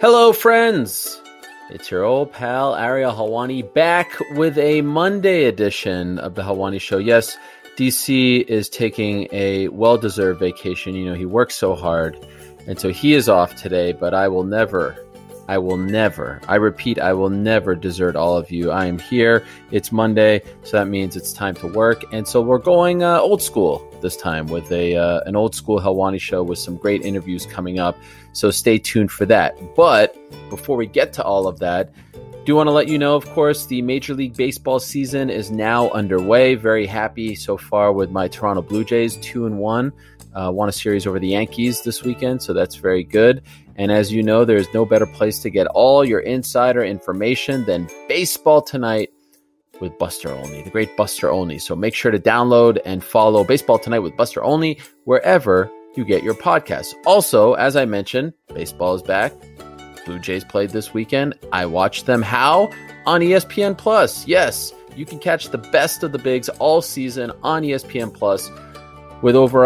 Hello, friends. It's your old pal, Ariel Helwani, back with a Monday edition of the Helwani Show. Yes, DC is taking a well-deserved vacation. You know, he works so hard, and so he is off today, but I will never, I repeat, I will never desert all of you. I am here. It's Monday, so that means it's time to work, and so we're going old school this time with an old school Helwani Show with some great interviews coming up. So stay tuned for that. But before we get to all of that, do want to let you know, of course, the Major League Baseball season is now underway. Very happy so far with my Toronto Blue Jays, 2-1. Won a series over the Yankees this weekend, so that's very good. And as you know, there's no better place to get all your insider information than Baseball Tonight with Buster Olney, the great Buster Olney. So make sure to download and follow Baseball Tonight with Buster Olney wherever you get your podcasts. Also, as I mentioned, baseball is back. Blue Jays played this weekend. I watched them. How? On ESPN Plus. Yes, you can catch the best of the bigs all season on ESPN Plus with over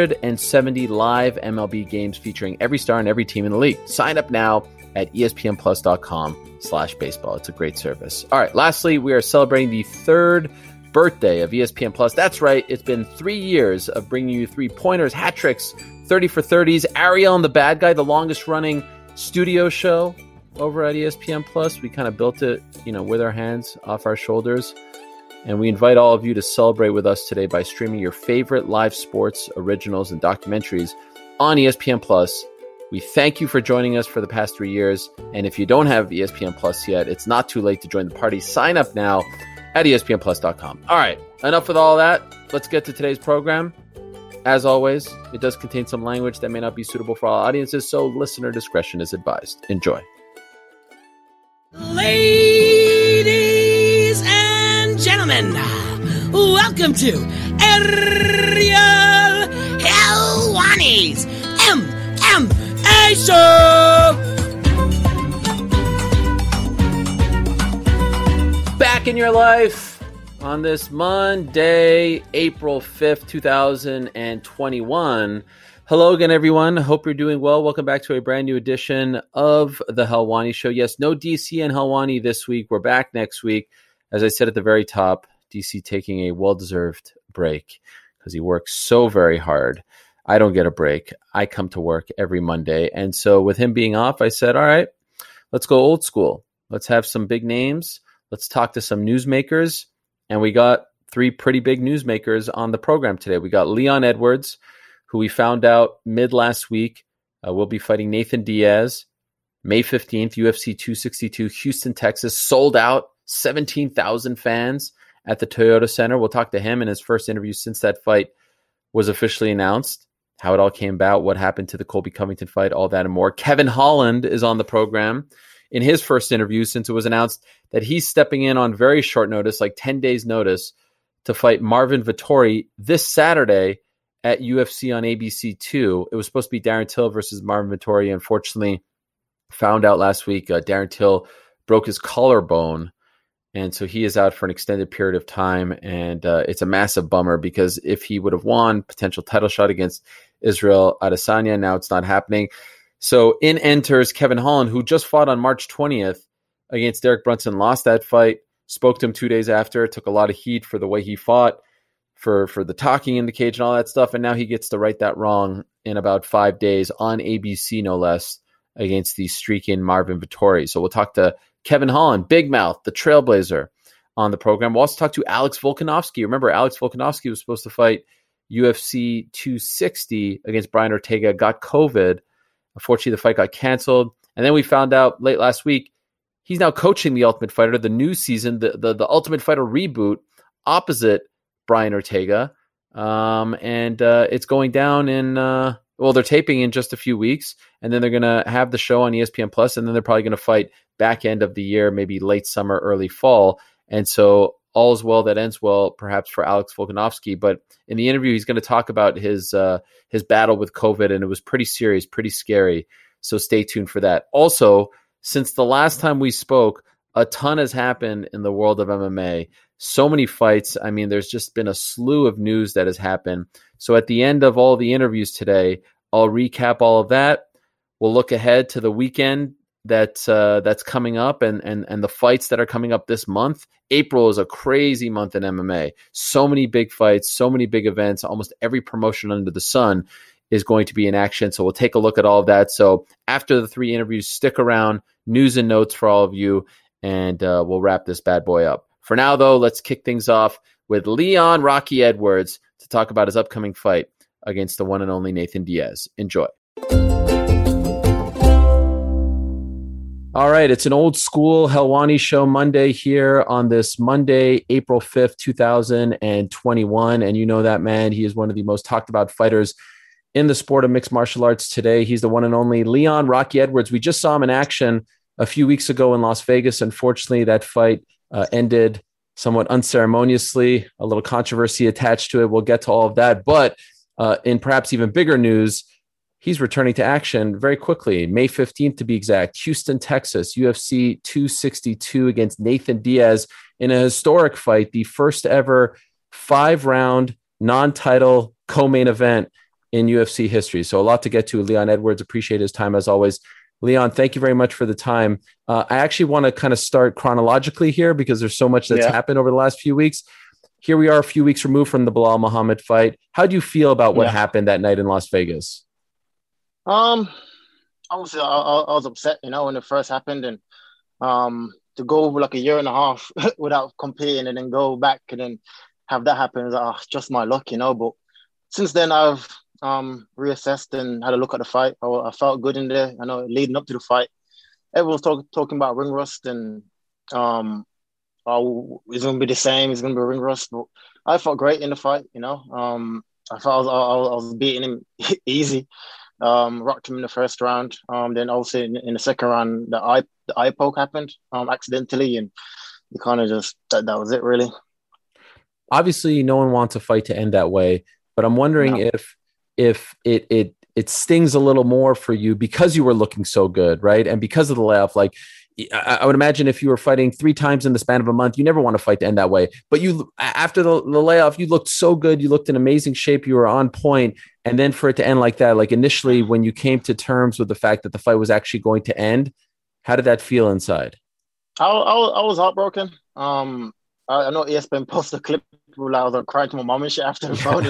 170 live MLB games featuring every star and every team in the league. Sign up now at espnplus.com/baseball. It's a great service. All right, lastly, we are celebrating the third birthday of ESPN Plus. That's right. It's been 3 years of bringing you three-pointers, hat tricks, 30 for 30s, Ariel and the Bad Guy, the longest running studio show over at ESPN Plus. We kind of built it, with our hands off our shoulders. And we invite all of you to celebrate with us today by streaming your favorite live sports, originals, and documentaries on ESPN Plus. We thank you for joining us for the past 3 years. And if you don't have ESPN Plus yet, it's not too late to join the party. Sign up now at espnplus.com. All right, enough with all that. Let's get to today's program. As always, it does contain some language that may not be suitable for all audiences, so listener discretion is advised. Enjoy. Ladies and gentlemen, welcome to Ariel Helwani's MMA Show. Back in your life on this Monday, April 5th, 2021. Hello again, everyone. Hope you're doing well. Welcome back to a brand new edition of the Helwani Show. Yes, no DC and Helwani this week. We're back next week. As I said at the very top, DC taking a well-deserved break because he works so very hard. I don't get a break. I come to work every Monday. And so with him being off, I said, all right, let's go old school. Let's have some big names. Let's talk to some newsmakers. And we got three pretty big newsmakers on the program today. We got Leon Edwards, who we found out mid last week will be fighting Nathan Diaz. May 15th, UFC 262, Houston, Texas, sold out, 17,000 fans at the Toyota Center. We'll talk to him in his first interview since that fight was officially announced, how it all came about, what happened to the Colby Covington fight, all that and more. Kevin Holland is on the program in his first interview since it was announced that he's stepping in on very short notice, like 10 days notice, to fight Marvin Vettori this Saturday at UFC on ABC2. It was supposed to be Darren Till versus Marvin Vettori. Unfortunately, found out last week Darren Till broke his collarbone, and so he is out for an extended period of time, and it's a massive bummer because if he would have won, potential title shot against Israel Adesanya, now it's not happening. So in enters Kevin Holland, who just fought on March 20th against Derek Brunson, lost that fight, spoke to him 2 days after, took a lot of heat for the way he fought, for the talking in the cage and all that stuff, and now he gets to right that wrong in about 5 days on ABC, no less, against the streaking Marvin Vettori. So we'll talk to Kevin Holland, Big Mouth, the Trailblazer, on the program. We'll also talk to Alex Volkanovski. Remember, Alex Volkanovski was supposed to fight UFC 260 against Brian Ortega, got COVID. Unfortunately, the fight got canceled. And then we found out late last week, he's now coaching The Ultimate Fighter, the new season, the Ultimate Fighter reboot, opposite Brian Ortega. And it's going down in, they're taping in just a few weeks, and then they're going to have the show on ESPN Plus, and then they're probably going to fight back end of the year, maybe late summer, early fall. And so all's well that ends well, perhaps for Alex Volkanovski. But in the interview, he's going to talk about his battle with COVID, and it was pretty serious, pretty scary. So stay tuned for that. Also, since the last time we spoke, a ton has happened in the world of MMA. So many fights. I mean, there's just been a slew of news that has happened. So at the end of all the interviews today, I'll recap all of that. We'll look ahead to the weekend that's coming up and the fights that are coming up this month. April is a crazy month in MMA. So many big fights, so many big events. Almost every promotion under the sun is going to be in action. So we'll take a look at all of that. So after the 3 interviews, stick around, news and notes for all of you, and we'll wrap this bad boy up. For now, though, let's kick things off with Leon Rocky Edwards to talk about his upcoming fight against the one and only Nathan Diaz. Enjoy. All right, it's an old school Helwani show Monday here on this Monday, April 5th, 2021. And you know that man, he is one of the most talked about fighters in the sport of mixed martial arts today. He's the one and only Leon Rocky Edwards. We just saw him in action a few weeks ago in Las Vegas. Unfortunately, that fight ended somewhat unceremoniously, a little controversy attached to it. We'll get to all of that. But in perhaps even bigger news, he's returning to action very quickly, May 15th to be exact, Houston, Texas, UFC 262 against Nathan Diaz in a historic fight, the first ever 5-round non-title co-main event in UFC history. So a lot to get to. Leon Edwards, appreciate his time as always. Leon, thank you very much for the time. I actually want to kind of start chronologically here because there's so much that's happened over the last few weeks. Here we are a few weeks removed from the Belal Muhammad fight. How do you feel about what happened that night in Las Vegas? Obviously I was upset, when it first happened, and to go over like a year and a half without competing and then go back and then have that happen is just my luck, But since then I've reassessed and had a look at the fight. I felt good in there. I know leading up to the fight, everyone was talking about ring rust and it's going to be the same. It's going to be ring rust, but I felt great in the fight. I felt I was beating him easy. Rocked him in the first round. Then also in the second round, the eye poke happened accidentally, and you kind of just that was it really. Obviously, no one wants a fight to end that way, but I'm wondering if it stings a little more for you because you were looking so good, right? And because of the layoff, like I would imagine if you were fighting 3 times in the span of a month, you never want to fight to end that way. But you, after the layoff, you looked so good. You looked in amazing shape. You were on point. And then for it to end like that, like initially when you came to terms with the fact that the fight was actually going to end, how did that feel inside? I was heartbroken. I know ESPN posted a clip where I was crying to my mom and shit after the phone,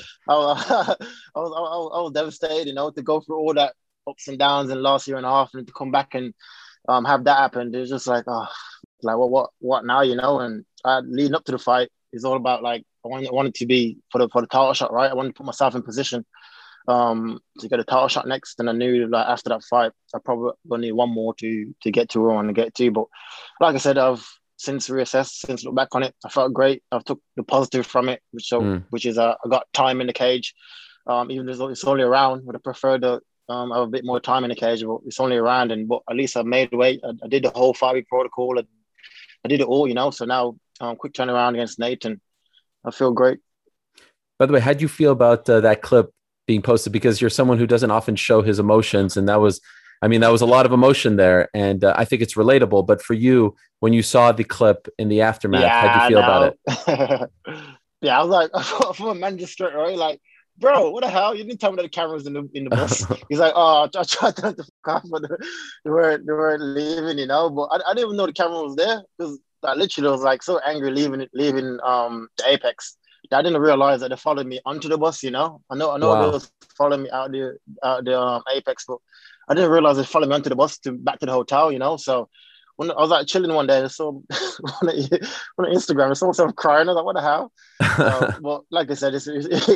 I was devastated, to go through all that ups and downs in the last year and a half and to come back and have that happen. It was just like, what now, And leading up to the fight, it's all about like I wanted to be for the title shot, right? I wanted to put myself in position to get a title shot next, and I knew like after that fight, I probably gonna need one more to get to where I want to get to. But like I said, I've since reassessed, since looked back on it, I felt great. I've took the positive from it, which is I got time in the cage. Even though it's only a round, would have preferred to have a bit more time in the cage, but it's only a round, but at least I made weight. I did the whole 5-week protocol. I did it all, So now quick turnaround against Nathan. I feel great. By the way, how do you feel about that clip being posted? Because you're someone who doesn't often show his emotions, and that was a lot of emotion there, and I think it's relatable. But for you, when you saw the clip in the aftermath, how did you feel about it? I was like, from a manager straight away, like, bro, what the hell? You didn't tell me that the camera was in the bus. He's like, I tried to turn the fuck off, but they weren't leaving, But I didn't even know the camera was there because I literally was like so angry leaving the Apex. I didn't realize that they followed me onto the bus. I know wow. They was following me out the Apex, but I didn't realize they followed me onto the bus back to the hotel. So when I was like chilling one day, I saw on Instagram, I saw myself crying. I was like, what the hell? But like I said, it's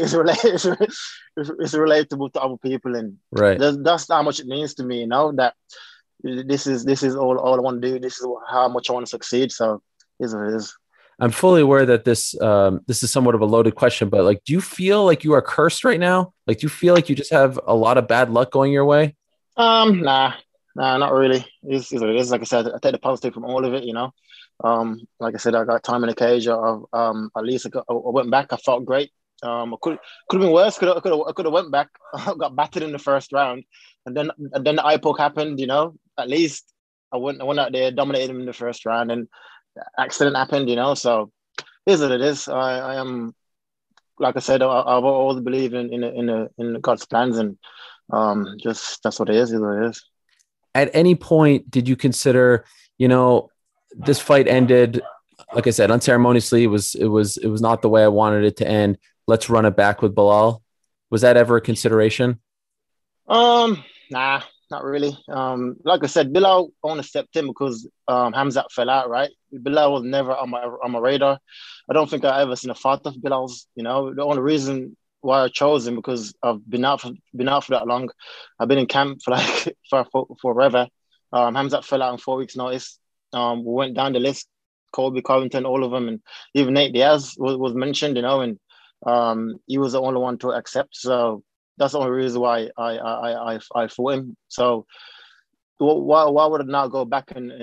relatable to other people, and right. That's how much it means to me. That this is all I want to do. This is how much I want to succeed. So it is what it is. I'm fully aware that this is somewhat of a loaded question, but like, do you feel like you are cursed right now? Like, do you feel like you just have a lot of bad luck going your way? Nah, not really. It's what it is. Like I said, I take the positive from all of it. Like I said, I got time in the cage. At least I went back. I felt great. I could have been worse. Could have went back. Got battered in the first round, and then the eye poke happened. At least I went out there, dominated him in the first round, and accident happened, So it is what it is. I am, like I said, I've always believed in God's plans, and just that's what it is. Is what it is. at any point did you consider, this fight ended, like I said, unceremoniously? It was not the way I wanted it to end. Let's run it back with Bilal. Was that ever a consideration? Nah, not really. Like I said, Bilal only stepped in because Hamzat fell out, right? Bilal was never on my radar. I don't think I ever seen a fight of Bilal's. The only reason why I chose him because I've been out for that long. I've been in camp for like for forever. Hamzat fell out in 4 weeks' notice. We went down the list, Colby Covington, all of them, and even Nate Diaz was mentioned, and he was the only one to accept. So that's the only reason why I fought him. So why would I not go back and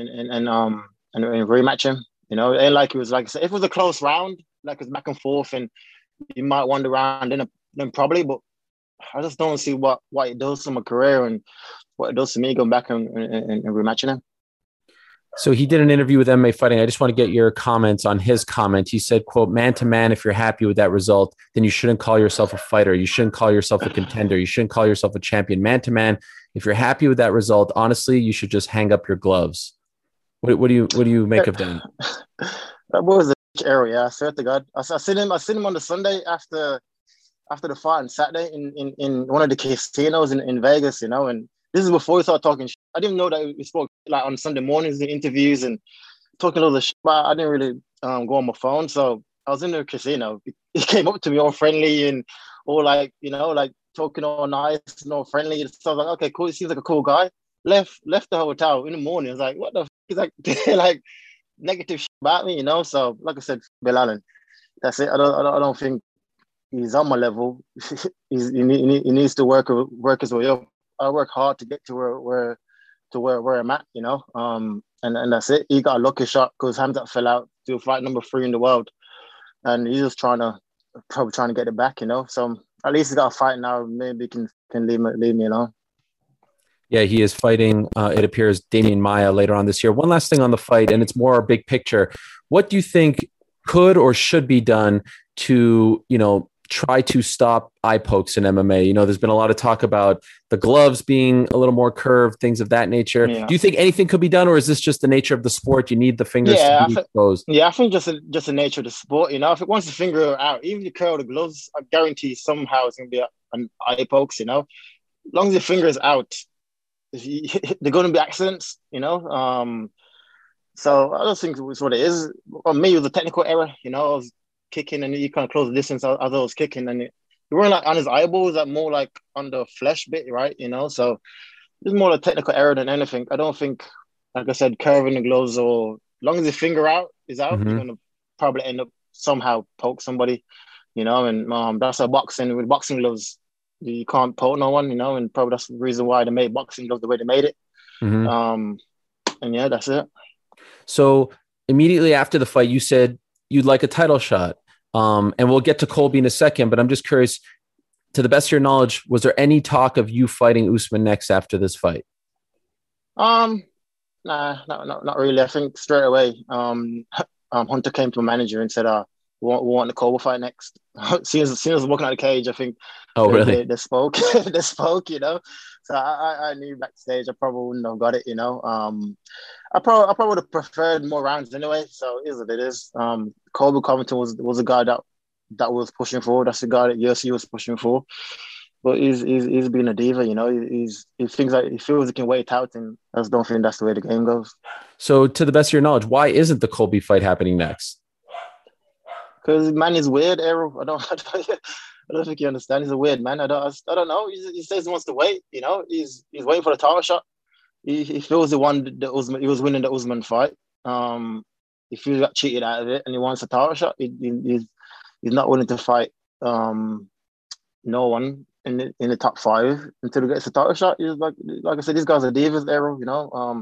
rematch him? It ain't like it was like, if it was a close round, like it's back and forth, and you might won the round, then probably. But I just don't see what it does to my career and what it does to me going back and rematching him. So he did an interview with MMA Fighting. I just want to get your comments on his comment. He said, quote, "Man to man, if you're happy with that result, then you shouldn't call yourself a fighter. You shouldn't call yourself a contender. You shouldn't call yourself a champion. Man to man, if you're happy with that result, honestly, you should just hang up your gloves." What do you make of that? That was a error, yeah. I swear to God. I seen him on the Sunday after the fight on Saturday in one of the casinos in Vegas, and this is before we started talking shit. I didn't know that we spoke like on Sunday mornings in interviews and talking all the shit, but I didn't really go on my phone. So I was in the casino. He came up to me all friendly and all like, like talking all nice and all friendly. So I was like, okay, cool. He seems like a cool guy. Left the hotel in the morning. I was like, what the f-? He's like, like negative shit about me, So like I said, Bilal, that's it. I don't think he's on my level. he needs to work his way up. I work hard to get to where I'm at, and that's it. He got a lucky shot because Hamzat fell out to fight number 3 in the world, and he's just probably trying to get it back, So at least he's got a fight now. Maybe he can leave me alone. Yeah, he is fighting, it appears, Damian Maia later on this year. One last thing on the fight, and it's more big picture. What do you think could or should be done to, try to stop eye pokes in MMA? There's been a lot of talk about the gloves being a little more curved, things of that nature. Yeah. Do you think anything could be done, or is this just the nature of the sport? You need the fingers to be exposed. Yeah, I think just the nature of the sport. If it wants the finger out, even if you curl the gloves, I guarantee somehow it's going to be an eye pokes, As long as the finger is out, they're going to be accidents, So I don't think it's what it is. For me, it was a technical error, I was kicking and you kind of close the distance as I was kicking, and you weren't like on his eyeballs, that more like on the flesh bit, right? So it's more a technical error than anything. I don't think, like I said, curving the gloves, or as long as the finger is out, you're gonna probably end up somehow poke somebody, and that's a boxing. With boxing gloves, you can't poke no one, and probably that's the reason why they made boxing gloves the way they made it. And yeah, that's it. So immediately after the fight, you said you'd like a title shot. And we'll get to Colby in a second, but I'm just curious, to the best of your knowledge, was there any talk of you fighting Usman next after this fight? Nah, not really. I think straight away, Hunter came to my manager and said, we want the Colby fight next. As soon as I was walking out of the cage, I think really? They spoke, they spoke, So I knew backstage I probably wouldn't have got it, I probably would have preferred more rounds anyway. So it is what it is. Colby Covington was a guy that was pushing for. That's the guy that UFC was pushing for. But he's been a diva, he thinks like he feels he can wait out, and I just don't think that's the way the game goes. So to the best of your knowledge, why isn't the Colby fight happening next? Because man is weird, Errol. I don't think you understand. He's a weird man. I don't know. He says he wants to wait. He's waiting for the title shot. He feels he was winning the Usman fight. He feels he got cheated out of it, and he wants a title shot. He's not willing to fight no one in the top 5 until he gets a title shot. He's like I said, these guys are divas, Errol.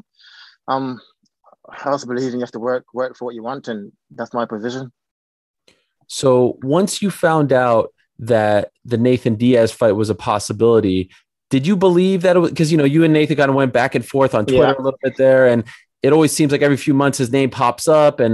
I also believe you have to work for what you want, and that's my position. So once you found out that the Nathan Diaz fight was a possibility, did you believe that it was, because, you and Nathan kind of went back and forth on Twitter a little bit there, and it always seems like every few months his name pops up, and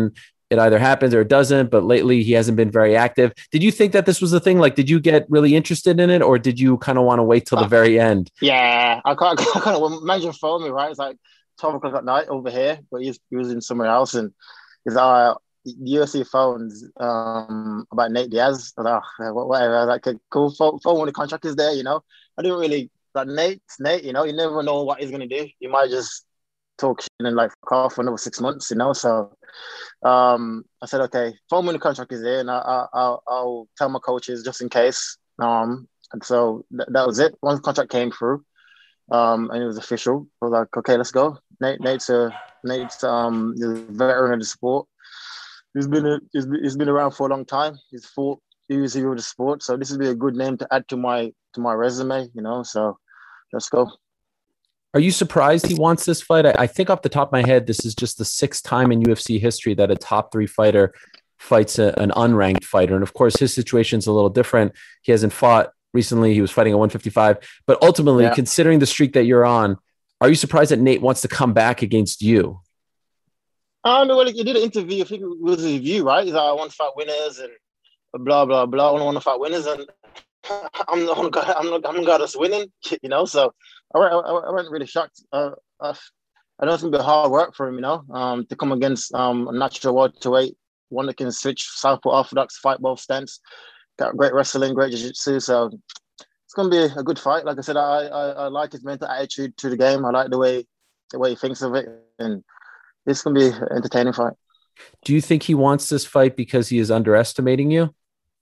it either happens or it doesn't, but lately he hasn't been very active. Did you think that this was the thing? Like, did you get really interested in it, or did you kind of want to wait till the very end? Yeah, I kind of imagine phone me, right? It's like 12 o'clock at night over here, but he was in somewhere else, and he's UFC phones about Nate Diaz. I was like, oh, whatever. I was like, cool, phone when the contract is there, you know. I didn't really like Nate, you know, you never know what he's gonna do. He might just talk shit and like fuck off for another 6 months, you know. So I said, okay, phone when the contract is there, and I'll tell my coaches just in case. And so that was it. Once the contract came through, and it was official, I was like, okay, let's go. Nate's a veteran of the sport. He's been around for a long time. He's fought. He was a hero of the sport. So this would be a good name to add to my resume, you know. So let's go. Are you surprised he wants this fight? I think off the top of my head, this is just the sixth time in UFC history that a top 3 fighter fights an unranked fighter. And of course, his situation's a little different. He hasn't fought recently. He was fighting at 155. But ultimately, considering the streak that you're on, are you surprised that Nate wants to come back against you? Well, he did an interview. I think it was a review, right? He's like, I want to fight winners and blah blah blah. I don't want to fight winners, and I'm the guy that's winning, you know. So I wasn't really shocked. I know it's gonna be hard work for him, you know, to come against a natural welterweight, one that can switch southpaw orthodox, fight both stance, got great wrestling, great jiu-jitsu. So it's gonna be a good fight. Like I said, I like his mental attitude to the game. I like the way he thinks of it, and it's gonna be an entertaining fight. Do you think he wants this fight because he is underestimating you?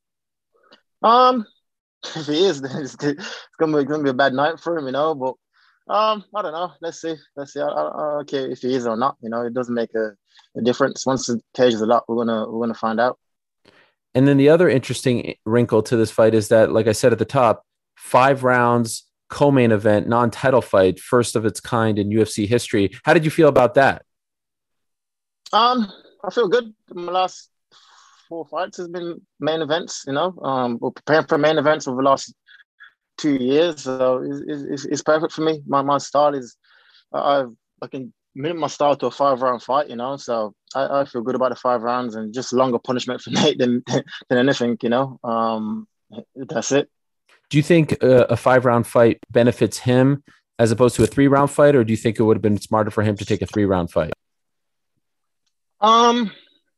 If he is, then it's gonna be a bad night for him, you know. But I don't know. Let's see. I don't care if he is or not. You know, it doesn't make a difference. Once the cage is a lot, we're gonna find out. And then the other interesting wrinkle to this fight is that, like I said at the top, 5 rounds, co-main event, non-title fight, first of its kind in UFC history. How did you feel about that? I feel good. My last 4 fights has been main events. You know, we're preparing for main events over the last 2 years, so it's perfect for me. My style is I can limit my style to a 5-round fight. You know, so I feel good about the 5 rounds and just longer punishment for Nate than anything. You know, that's it. Do you think a 5-round fight benefits him as opposed to a 3-round fight, or do you think it would have been smarter for him to take a 3-round fight? I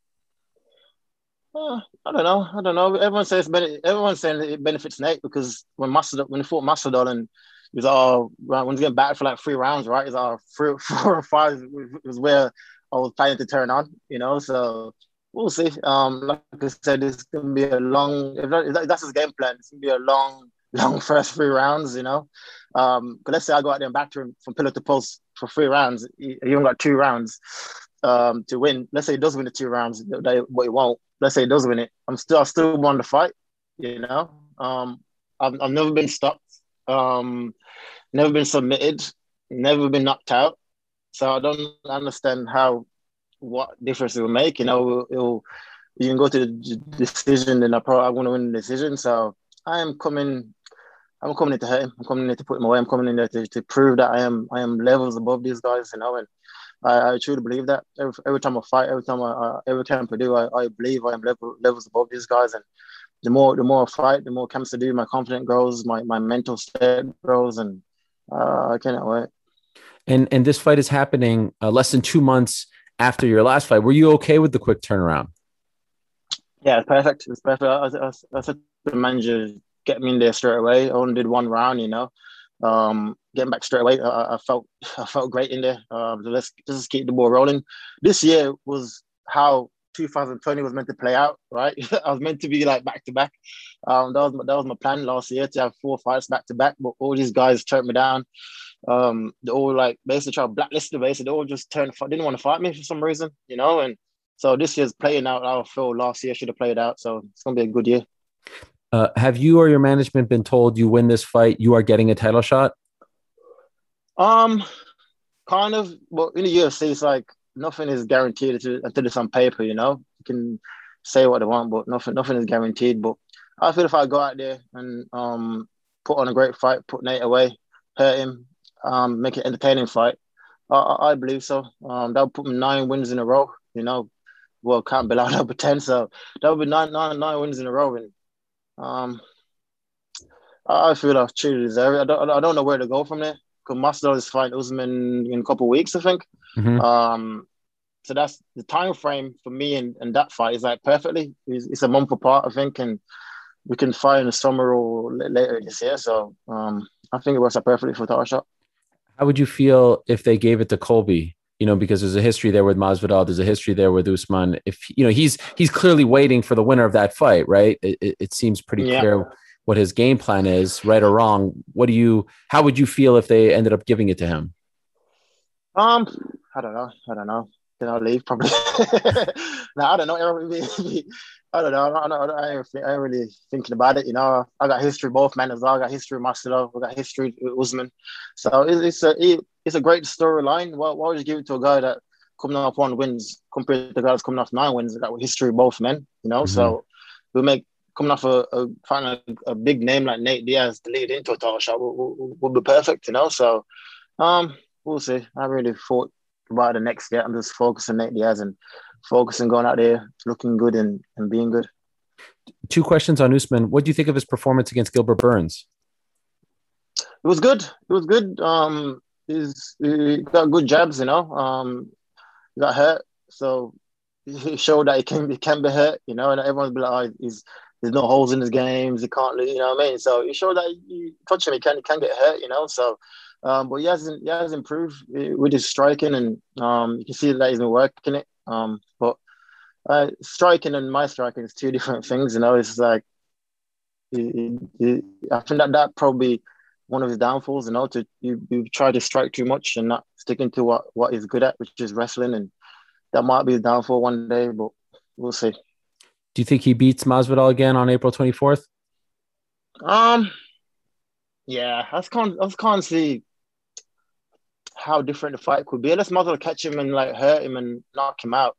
don't know. Everyone's saying it benefits Nate because when he fought Masvidal and he was when he's getting back for like 3 rounds, right? He's 4 or 5 was where I was planning to turn on, you know. So we'll see. Like I said, it's gonna be a long. If that's his game plan, it's gonna be a long first 3 rounds, you know. Because let's say I go out there and back to him from pillar to post for 3 rounds. He only got 2 rounds to win. Let's say he does win the 2 rounds, but he won't. Let's say he does win it. I still want to fight, you know. I've never been stopped, never been submitted, never been knocked out. So I don't understand what difference it will make. You know, you can go to the decision, and I want to win the decision. So I'm coming in to hurt him. I'm coming in to put him away. I'm coming in there to prove that I am levels above these guys, you know. And I truly believe that every time I fight, every time I do, I believe I am levels above these guys. And the more I fight, the more camps I do, my confidence grows, my mental state grows, and I cannot wait. And this fight is happening less than 2 months after your last fight. Were you okay with the quick turnaround? Yeah, it's perfect. It's perfect. I said to the manager, get me in there straight away. I only did 1 round, you know. Getting back straight away, I felt great in there. Let's just keep the ball rolling. This year was how 2020 was meant to play out, right? I was meant to be like back to back. That was my plan last year, to have 4 fights back to back. But all these guys turned me down. They all like basically tried to blacklist me. They all just didn't want to fight me for some reason, you know. And so this year's playing out. I feel last year should have played out. So it's gonna be a good year. Have you or your management been told you win this fight, you are getting a title shot? Kind of. Well, in the UFC, it's like nothing is guaranteed until it's on paper. You know, you can say what they want, but nothing is guaranteed. But I feel if I go out there and put on a great fight, put Nate away, hurt him, make it an entertaining fight, I believe so. That'll put me 9 wins in a row. You know, well, can't be allowed number 10. So that would be nine wins in a row. And I feel I've truly deserve it. I don't know where to go from there. Because Masvidal is fighting Usman in a couple of weeks, I think. Mm-hmm. So that's the time frame for me and that fight is like perfectly. It's a month apart, I think, and we can fight in the summer or later this year. So I think it works out perfectly for title shot. How would you feel if they gave it to Colby? You know, because there's a history there with Masvidal, there's a history there with Usman. If you know, he's clearly waiting for the winner of that fight, right? It seems pretty clear what his game plan is, right or wrong. How would you feel if they ended up giving it to him? I don't know. Then I'll leave probably. No, I don't know. I don't know. I ain't really thinking about it. You know, I got history with both men as well. I got history with Masvidal. I got history with Usman. So it's a great storyline. Why would you give it to a guy that coming off 1 wins compared to the guy that's coming off 9 wins? Got history with both men. You know, so coming off a big name like Nate Diaz to lead into a title shot would be perfect. You know, so we'll see. I really thought about the next year. I'm just focusing Nate Diaz and focusing going out there, looking good and being good. 2 questions on Usman. What do you think of his performance against Gilbert Burns? It was good. He got good jabs, you know. He got hurt, so he showed that he can be hurt, you know. And everyone's be like, "Oh, there's no holes in his games. He can't lose," you know what I mean? So he showed that you touch him, he can get hurt, you know. So. But he has improved with his striking, and you can see that he's been working it. But striking and my striking is 2 different things, you know. It's like I think that probably one of his downfalls, you know. You try to strike too much and not sticking to what he's good at, which is wrestling, and that might be his downfall one day. But we'll see. Do you think he beats Masvidal again on April 24th? Yeah, I can't see how different the fight could be. Unless Masvidal catch him and like hurt him and knock him out.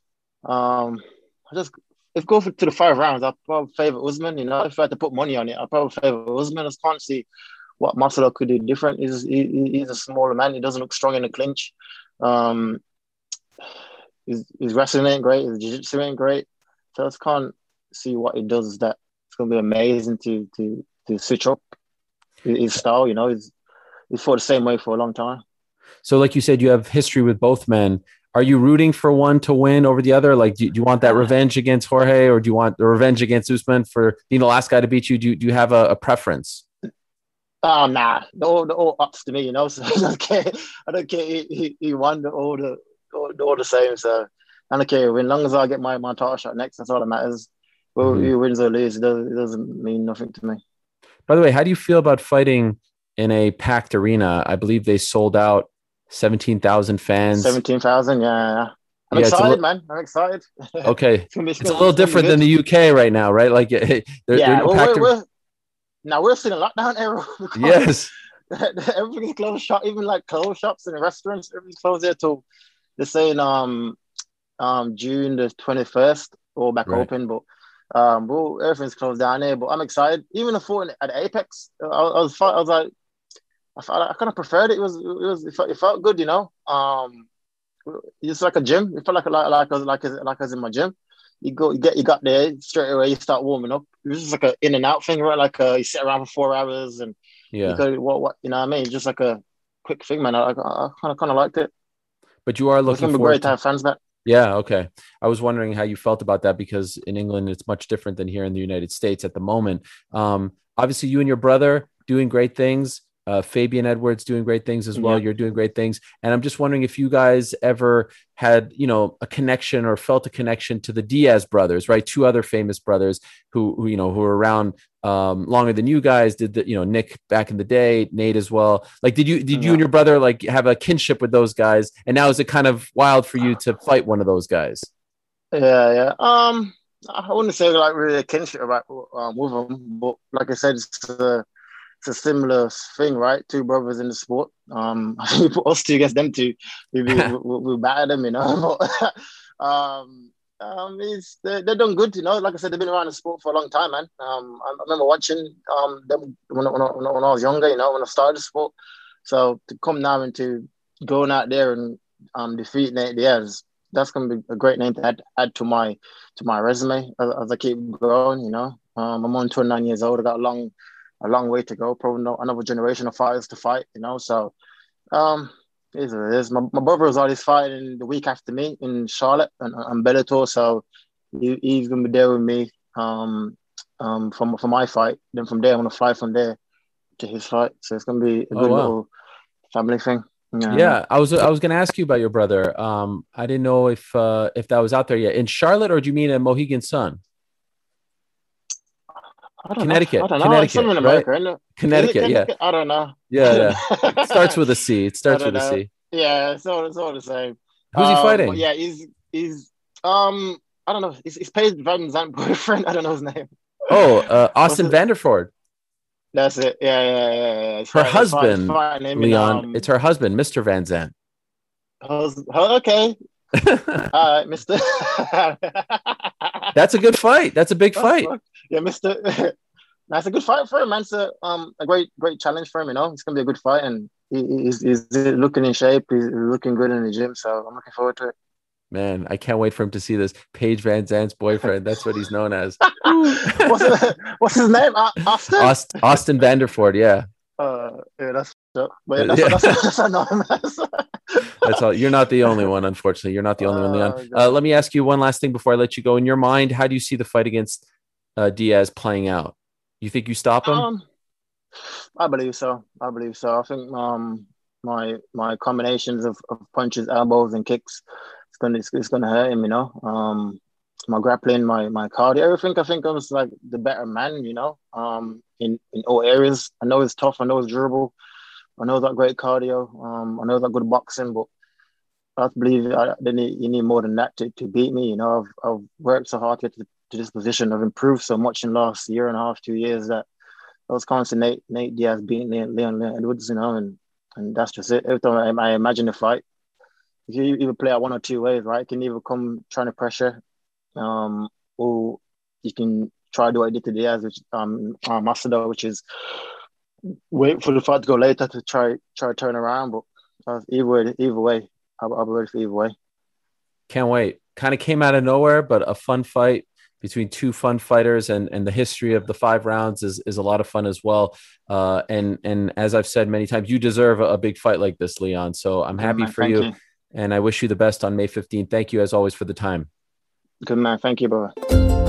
If go to the 5 rounds, I'll probably favor Usman. You know, if I had to put money on it, I'll probably favor Usman. I just can't see what Masvidal could do different. He's a smaller man. He doesn't look strong in the clinch. His wrestling ain't great. His jiu-jitsu ain't great. So I just can't see what he does that it's going to be amazing to switch up his style. You know, he's fought the same way for a long time. So like you said, you have history with both men. Are you rooting for one to win over the other? Like, do you want that revenge against Jorge, or do you want the revenge against Usman for being the last guy to beat you? Do you have a preference? Nah. They're all ups to me, you know. So I don't care. He won. All the same. So I don't care. As long as I get my title shot next, that's all that matters. Well, he wins or loses, it doesn't mean nothing to me. By the way, how do you feel about fighting in a packed arena? I believe they sold out 17,000 fans. 17,000, yeah. I'm excited, man. I'm excited. Okay. It's a little different than the UK right now, right? Like, we're still in lockdown era. Yes. Everything's closed shop, even like clothes shops and restaurants, everything's closed there till they're saying June the 21st, all back open, but everything's closed down there. But I'm excited. Even the fought at Apex, I kind of preferred it. It felt good, you know. It's like a gym. It felt like I was in my gym. You got there straight away. You start warming up. It was just like a in and out thing, right? Like you sit around for 4 hours and you go, what you know what I mean? Just like a quick thing, man. I kind of liked it. But you are looking forward great to have fans back. Yeah, okay. I was wondering how you felt about that because in England it's much different than here in the United States at the moment. Obviously, you and your brother doing great things. Fabian Edwards doing great things as well. Yeah. You're doing great things. And I'm just wondering if you guys ever had, a connection or felt a connection to the Diaz brothers, right? 2 other famous brothers who were around longer than you guys did. Nick back in the day, Nate as well. Like, did you and your brother like have a kinship with those guys? And now is it kind of wild for you to fight one of those guys? Yeah. I wouldn't say like really a kinship about with them, but like I said, it's a similar thing, right? 2 brothers in the sport. I think we put us 2 against them 2. We batter them, you know. They're done good, you know. Like I said, they've been around the sport for a long time, man. I remember watching them when I was younger, you know, when I started the sport. So to come now into going out there and defeat Nate Diaz, that's gonna be a great name to add to my resume as I keep growing. I'm on 29 years old. I got a long way to go. Probably another generation of fighters to fight. So it is what it is. My brother was always fighting the week after me in Charlotte and Bellator, so he's gonna be there with me for my fight. Then from there, I'm gonna fly from there to his fight. So it's gonna be a good little family thing. Yeah, I was going to ask you about your brother. I didn't know if that was out there yet in Charlotte, or do you mean at Mohegan Sun? Connecticut. I don't know. Connecticut, It's in America, isn't it? Connecticut, yeah. I don't know. Yeah. It starts with a C. Yeah, it's all the same. Who's he fighting? Yeah, he's I don't know. He's Paige Van Zandt's boyfriend. I don't know his name. Oh, Austin Vanderford. That's it. Yeah. Her husband, Leon. It's her husband, Mr. Van Zandt. Okay. All right, Mr. That's a good fight. That's a big fight. Yeah, Mr. That's a good fight for him, man. It's a great challenge for him. It's gonna be a good fight, and he's looking in shape. He's looking good in the gym, so I'm looking forward to it. Man, I can't wait for him to see this. Paige Van Zandt's boyfriend. That's what he's known as. What's his name? Austin? Austin Vanderford, yeah. Yeah, that's that's anonymous. That's all. You're not the only one, unfortunately. You're not the only one, Leon. Let me ask you one last thing before I let you go. In your mind, how do you see the fight against Diaz playing out? You think you stop him? I believe so. I think my combinations of punches, elbows, and kicks, it's gonna hurt him. My grappling, my cardio, everything. I think I was like the better man. In all areas. I know it's tough. I know it's durable. I know that great cardio. I know that good boxing, but I believe you need more than that to beat me. I've worked so hard to get to this position. I've improved so much in the last year and a half, 2 years, that I was constant Nate Diaz beating Leon Edwards, and that's just it. Every time I imagine a fight, if you either play out one or two ways, right? You can either come trying to pressure, or you can try to do what I did to Diaz, which Masvidal, which is wait for the fight to go later to try to turn around. But either way, I'll be ready for either way. Can't wait. Kind of came out of nowhere, but a fun fight between two fun fighters, and the history of the 5 rounds is a lot of fun as well. And as I've said many times, you deserve a big fight like this, Leon. So I'm happy for you. And I wish you the best on May 15th. Thank you as always for the time. Good man. Thank you, brother.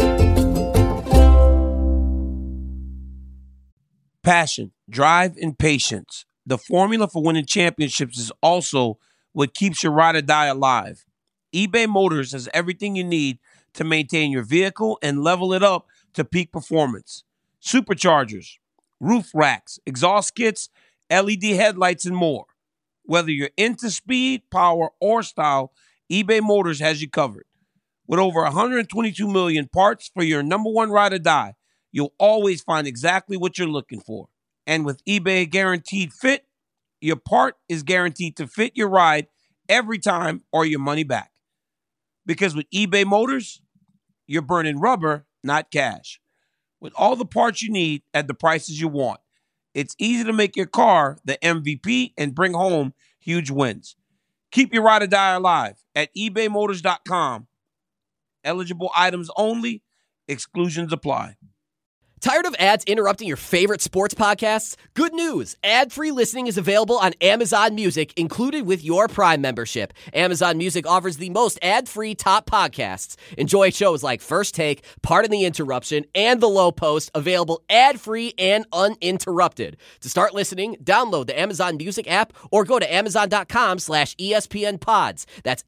Passion, drive, and patience. The formula for winning championships is also what keeps your ride or die alive. eBay Motors has everything you need to maintain your vehicle and level it up to peak performance. Superchargers, roof racks, exhaust kits, LED headlights, and more. Whether you're into speed, power, or style, eBay Motors has you covered. With over 122 million parts for your number one ride or die, you'll always find exactly what you're looking for. And with eBay Guaranteed Fit, your part is guaranteed to fit your ride every time or your money back. Because with eBay Motors, you're burning rubber, not cash. With all the parts you need at the prices you want, it's easy to make your car the MVP and bring home huge wins. Keep your ride or die alive at ebaymotors.com. Eligible items only. Exclusions apply. Tired of ads interrupting your favorite sports podcasts? Good news! Ad-free listening is available on Amazon Music, included with your Prime membership. Amazon Music offers the most ad-free top podcasts. Enjoy shows like First Take, Pardon the Interruption, and The Low Post, available ad-free and uninterrupted. To start listening, download the Amazon Music app or go to amazon.com/ESPN Pods. That's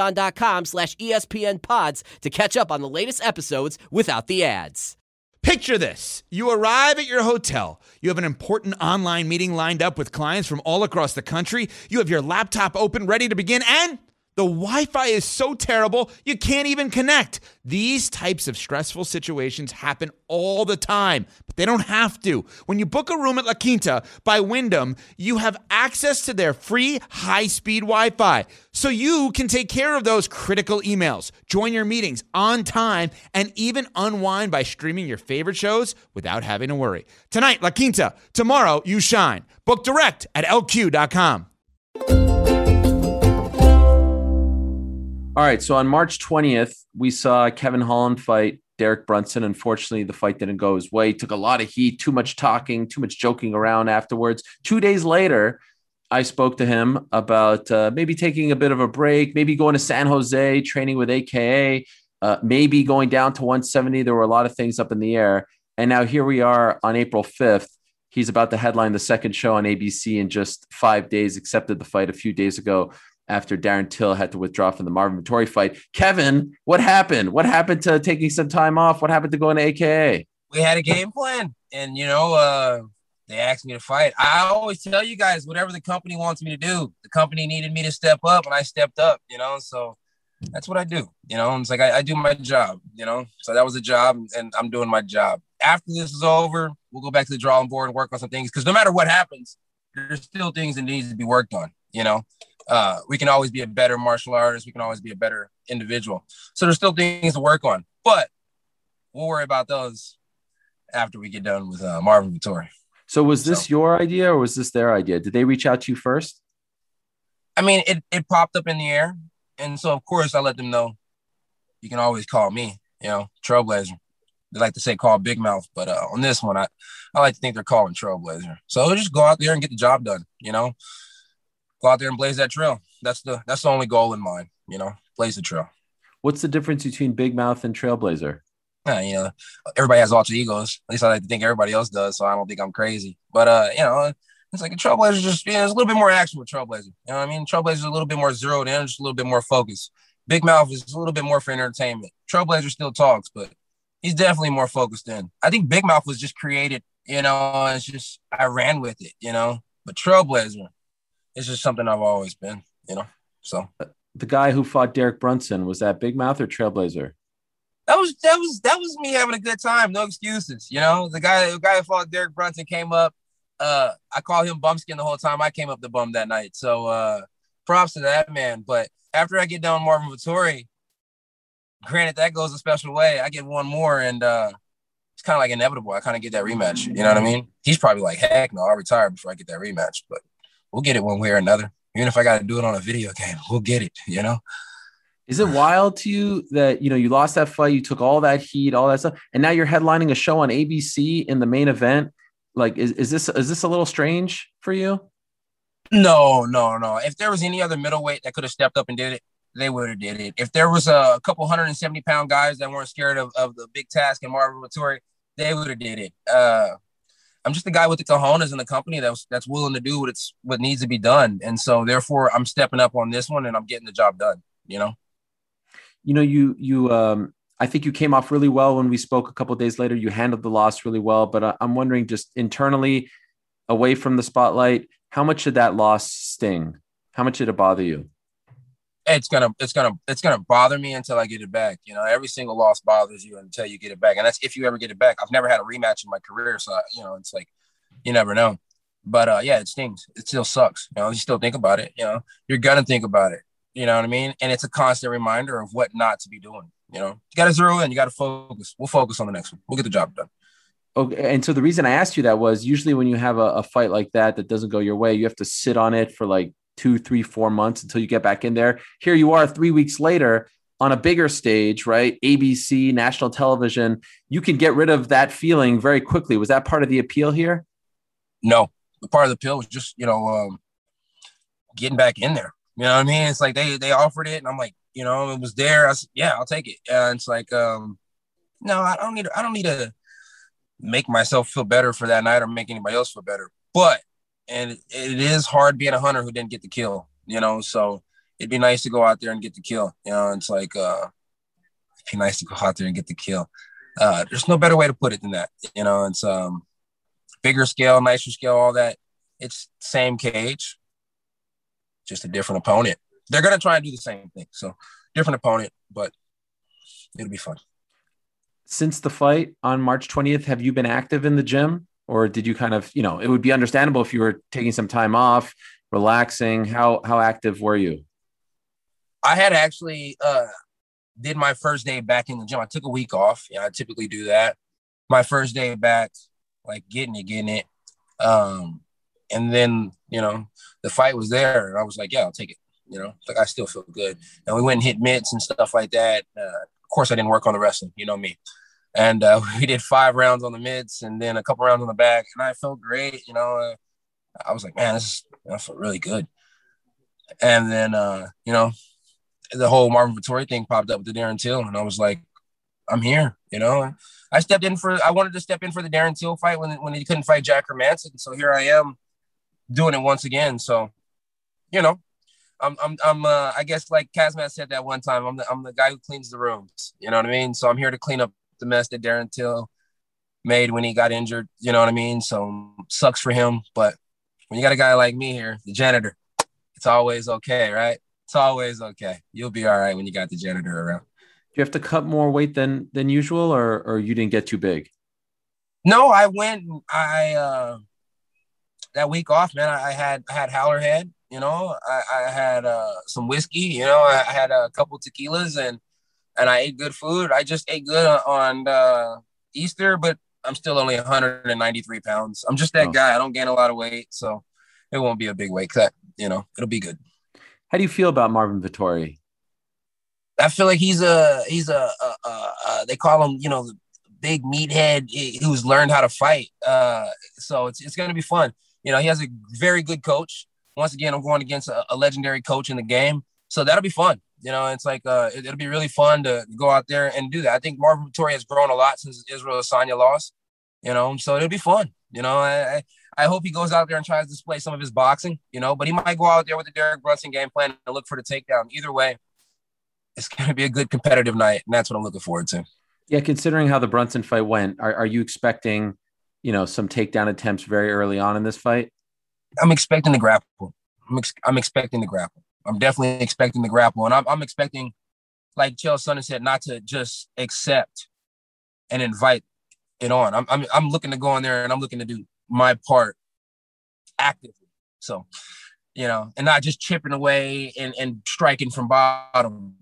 amazon.com/ESPN Pods to catch up on the latest episodes without the ads. Picture this. You arrive at your hotel. You have an important online meeting lined up with clients from all across the country. You have your laptop open, ready to begin, and the Wi-Fi is so terrible, you can't even connect. These types of stressful situations happen all the time, but they don't have to. When you book a room at La Quinta by Wyndham, you have access to their free high-speed Wi-Fi, so you can take care of those critical emails, join your meetings on time, and even unwind by streaming your favorite shows without having to worry. Tonight, La Quinta. Tomorrow, you shine. Book direct at LQ.com. All right. So on March 20th, we saw Kevin Holland fight Derek Brunson. Unfortunately, the fight didn't go his way. Took a lot of heat, too much talking, too much joking around afterwards. 2 days later, I spoke to him about maybe taking a bit of a break, maybe going to San Jose, training with AKA, maybe going down to 170. There were a lot of things up in the air. And now here we are on April 5th. He's about to headline the second show on ABC in just 5 days, accepted the fight a few days ago after Darren Till had to withdraw from the Marvin Vettori fight. Kevin, what happened? What happened to taking some time off? What happened to going to AKA? We had a game plan, and, they asked me to fight. I always tell you guys, whatever the company wants me to do, the company needed me to step up, and I stepped up, so that's what I do, it's like I do my job, so that was a job, and I'm doing my job. After this is over, we'll go back to the drawing board and work on some things, because no matter what happens, there's still things that needs to be worked on, we can always be a better martial artist. We can always be a better individual. So there's still things to work on, but we'll worry about those after we get done with Marvin Vettori. So was this your idea or was this their idea? Did they reach out to you first? I mean, it popped up in the air. And so, of course, I let them know you can always call me, Trailblazer. They like to say call Big Mouth, but on this one, I like to think they're calling Trailblazer. So just go out there and get the job done, Go out there and blaze that trail. That's the only goal in mind, blaze the trail. What's the difference between Big Mouth and Trailblazer? Everybody has alter egos. At least I like to think everybody else does, so I don't think I'm crazy. But, it's like a Trailblazer just, there's a little bit more action with Trailblazer. You know what I mean? Trailblazer is a little bit more zeroed in, just a little bit more focused. Big Mouth is a little bit more for entertainment. Trailblazer still talks, but he's definitely more focused in. I think Big Mouth was just created, it's just, I ran with it, But Trailblazer, it's just something I've always been, so. The guy who fought Derek Brunson, was that Big Mouth or Trailblazer? That was me having a good time. No excuses. The guy who fought Derek Brunson came up. I called him Bumskin the whole time I came up the bum that night. So props to that man. But after I get done with Marvin Vettori, granted that goes a special way. I get one more and it's kind of like inevitable. I kind of get that rematch. You know what I mean? He's probably like, heck no, I'll retire before I get that rematch. But we'll get it one way or another. Even if I got to do it on a video game, we'll get it, Is it wild to you that, you lost that fight, you took all that heat, all that stuff, and now you're headlining a show on ABC in the main event? Like, is this a little strange for you? No. If there was any other middleweight that could have stepped up and did it, they would have did it. If there was a couple 170-pound guys that weren't scared of the big task in Marvin Vettori, they would have did it. I'm just the guy with the cojones in the company that's willing to do what needs to be done. And so therefore I'm stepping up on this one and I'm getting the job done, I think you came off really well when we spoke a couple of days later. You handled the loss really well, but I'm wondering, just internally, away from the spotlight, how much did that loss sting? How much did it bother you? It's gonna bother me until I get it back. Every single loss bothers you until you get it back, and that's if you ever get it back. I've never had a rematch in my career, so it's like you never know. But it stings. It still sucks. You still think about it. You're gonna think about it. You know what I mean? And it's a constant reminder of what not to be doing. You got to zero in. You got to focus. We'll focus on the next one. We'll get the job done. Okay. And so the reason I asked you that was usually when you have a fight like that doesn't go your way, you have to sit on it for like 2, 3, 4 months until you get back in there. Here you are 3 weeks later on a bigger stage, right? ABC, national television. You can get rid of that feeling very quickly. Was that part of the appeal here? No. The part of the appeal was just, getting back in there. You know what I mean? It's like they offered it and I'm like, it was there. I said, yeah, I'll take it. And it's like, no, I don't need to make myself feel better for that night or make anybody else feel better. But, and it is hard being a hunter who didn't get the kill, so it'd be nice to go out there and get the kill. It's like, it'd be nice to go out there and get the kill. There's no better way to put it than that. It's bigger scale, nicer scale, all that. It's same cage, just a different opponent. They're going to try and do the same thing. So different opponent, but it'll be fun. Since the fight on March 20th, have you been active in the gym, or did you kind of, it would be understandable if you were taking some time off, relaxing. How active were you? I had actually did my first day back in the gym. I took a week off. I typically do that. My first day back, like getting it. And then, the fight was there and I was like, yeah, I'll take it. You know, like I still feel good. And we went and hit mitts and stuff like that. Of course, I didn't work on the wrestling. You know me. And we did 5 rounds on the mitts and then a couple rounds on the back. And I felt great. You know, I was like, man, I felt really good. And then, you know, the whole Marvin Vettori thing popped up with the Darren Till. And I was like, I'm here, you know. I wanted to step in for the Darren Till fight when he couldn't fight Jack Hermanson. So here I am doing it once again. So, you know, I guess like Kazmat said that one time, I'm the guy who cleans the rooms. You know what I mean? So I'm here to clean up the mess that Darren Till made when he got injured. You know what I mean? So sucks for him. But when you got a guy like me here, the janitor, it's always okay, right? It's always okay. You'll be all right when you got the janitor around. Do you have to cut more weight than usual, or you didn't get too big? No, I went. That week off, man. I had Howler Head. You know, I had some whiskey. You know, I had a couple tequilas, and I ate good food. I just ate good on Easter, but I'm still only 193 pounds. I'm just that guy. I don't gain a lot of weight, so it won't be a big weight cut. You know, it'll be good. How do you feel about Marvin Vettori? I feel like he's a they call him, you know, the big meathead who's learned how to fight. So it's going to be fun. You know, he has a very good coach. Once again, I'm going against a legendary coach in the game. So that'll be fun. You know, it's like it'll be really fun to go out there and do that. I think Marvin Vettori has grown a lot since Israel Adesanya lost. You know, so it'll be fun. You know, I hope he goes out there and tries to display some of his boxing, you know, but he might go out there with the Derek Brunson game plan and look for the takedown. Either way, it's going to be a good competitive night, and that's what I'm looking forward to. Yeah, considering how the Brunson fight went, are you expecting, you know, some takedown attempts very early on in this fight? I'm expecting the grapple. I'm expecting the grapple. I'm definitely expecting the grapple, and I'm expecting, like Chael Sonnen said, not to just accept and invite it on. I'm looking to go in there and I'm looking to do my part actively. So, you know, and not just chipping away and striking from bottom.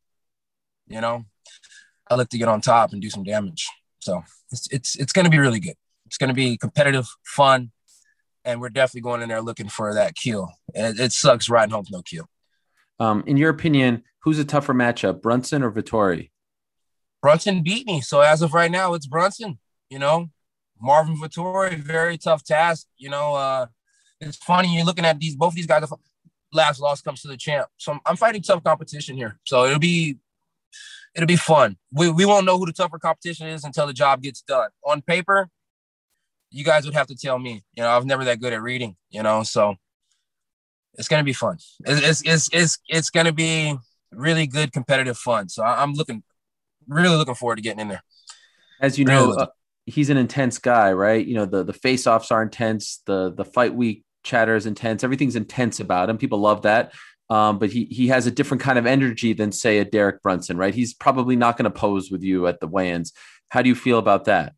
You know, I look to get on top and do some damage. So it's going to be really good. It's going to be competitive, fun, and we're definitely going in there looking for that kill. And it sucks riding home with no kill. In your opinion, who's a tougher matchup, Brunson or Vettori? Brunson beat me. So as of right now, it's Brunson. You know, Marvin Vettori, very tough task. You know, it's funny. You're looking at both these guys. Last loss comes to the champ. So I'm fighting tough competition here. So it'll be fun. We won't know who the tougher competition is until the job gets done. On paper, you guys would have to tell me. You know, I was never that good at reading. You know, so it's gonna be fun. It's gonna be really good competitive fun. So I'm really looking forward to getting in there. As you know, he's an intense guy, right? You know, the face-offs are intense. The fight week chatter is intense. Everything's intense about him. People love that. But he has a different kind of energy than, say, a Derek Brunson, right? He's probably not going to pose with you at the weigh-ins. How do you feel about that?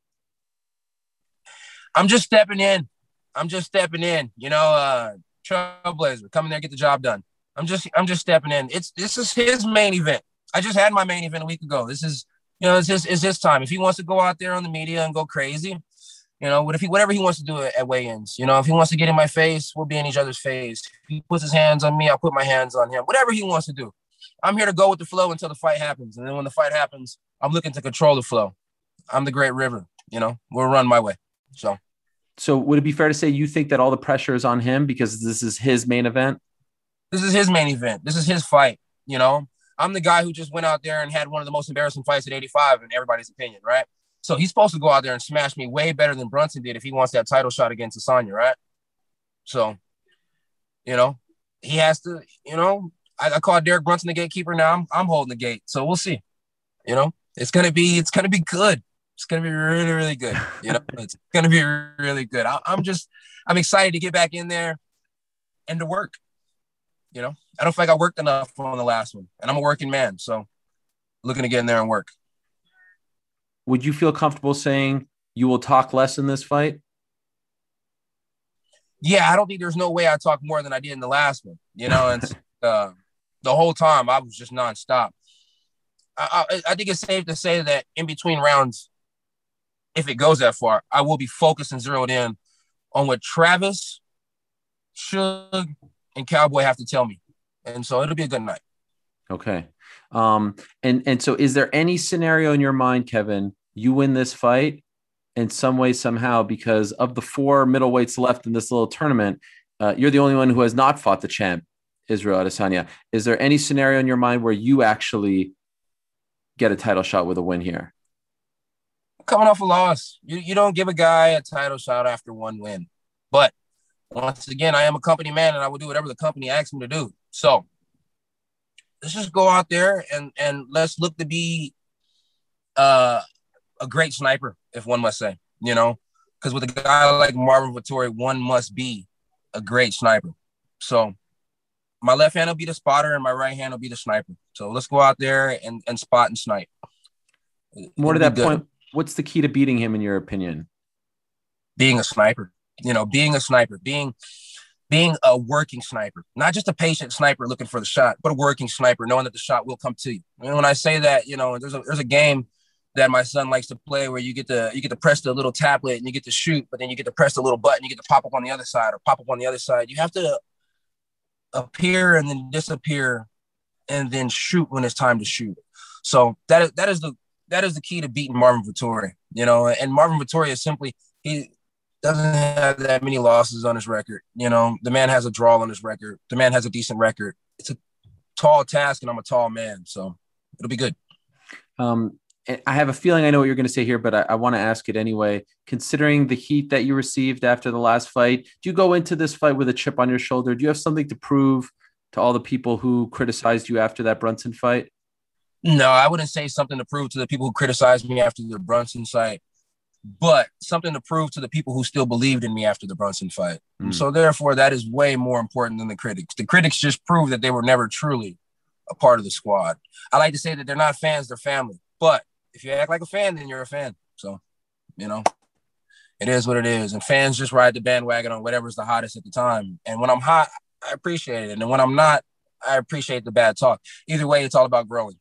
I'm just stepping in. You know, Trailblazer, come in there, get the job done. I'm just stepping in. This is his main event. I just had my main event a week ago. This is, you know, it's his time. If he wants to go out there on the media and go crazy, you know, whatever he wants to do at weigh-ins, you know, if he wants to get in my face, we'll be in each other's face. If he puts his hands on me, I'll put my hands on him. Whatever he wants to do. I'm here to go with the flow until the fight happens. And then when the fight happens, I'm looking to control the flow. I'm the Great River, you know, we'll run my way. So would it be fair to say you think that all the pressure is on him because this is his main event? This is his main event. This is his fight, you know. I'm the guy who just went out there and had one of the most embarrassing fights at 85 in everybody's opinion, right? So he's supposed to go out there and smash me way better than Brunson did if he wants that title shot against Adesanya, right? So, you know, he has to, you know, I call Derek Brunson the gatekeeper now. I'm holding the gate. So we'll see. You know, it's gonna be good. It's gonna be really, really good. You know, it's gonna be really good. I'm excited to get back in there and to work. You know, I don't feel like I worked enough on the last one, and I'm a working man, so looking to get in there and work. Would you feel comfortable saying you will talk less in this fight? Yeah, I don't think there's no way I talk more than I did in the last one. You know, and the whole time I was just nonstop. I think it's safe to say that in between rounds, if it goes that far, I will be focused and zeroed in on what Travis, Suge, and Cowboy have to tell me. And so it'll be a good night. Okay. And so is there any scenario in your mind, Kevin, you win this fight in some way, somehow, because of the 4 middleweights left in this little tournament, you're the only one who has not fought the champ, Israel Adesanya. Is there any scenario in your mind where you actually get a title shot with a win here? Coming off a loss, you don't give a guy a title shot after one win. But once again, I am a company man, and I will do whatever the company asks me to do. So let's just go out there and let's look to be a great sniper, if one must say, because with a guy like Marvin Vettori, one must be a great sniper. So my left hand will be the spotter and my right hand will be the sniper. So let's go out there and spot and snipe. More to that point, what's the key to beating him in your opinion? Being a sniper, being a sniper, being a working sniper, not just a patient sniper looking for the shot, but a working sniper, knowing that the shot will come to you. And when I say that, there's a game that my son likes to play where you get to press the little tablet and you get to shoot, but then you get to press the little button, you get to pop up on the other side or pop up on the other side. You have to appear and then disappear and then shoot when it's time to shoot. So that is the key to beating Marvin Vettori, and Marvin Vettori is simply, he doesn't have that many losses on his record. The man has a draw on his record. The man has a decent record. It's a tall task and I'm a tall man. So it'll be good. I have a feeling I know what you're going to say here, but I want to ask it anyway. Considering the heat that you received after the last fight, do you go into this fight with a chip on your shoulder? Do you have something to prove to all the people who criticized you after that Brunson fight? No, I wouldn't say something to prove to the people who criticized me after the Brunson fight, but something to prove to the people who still believed in me after the Brunson fight. So therefore, that is way more important than the critics. The critics just proved that they were never truly a part of the squad. I like to say that they're not fans, they're family. But if you act like a fan, then you're a fan. So, it is what it is. And fans just ride the bandwagon on whatever's the hottest at the time. And when I'm hot, I appreciate it. And when I'm not, I appreciate the bad talk. Either way, it's all about growing,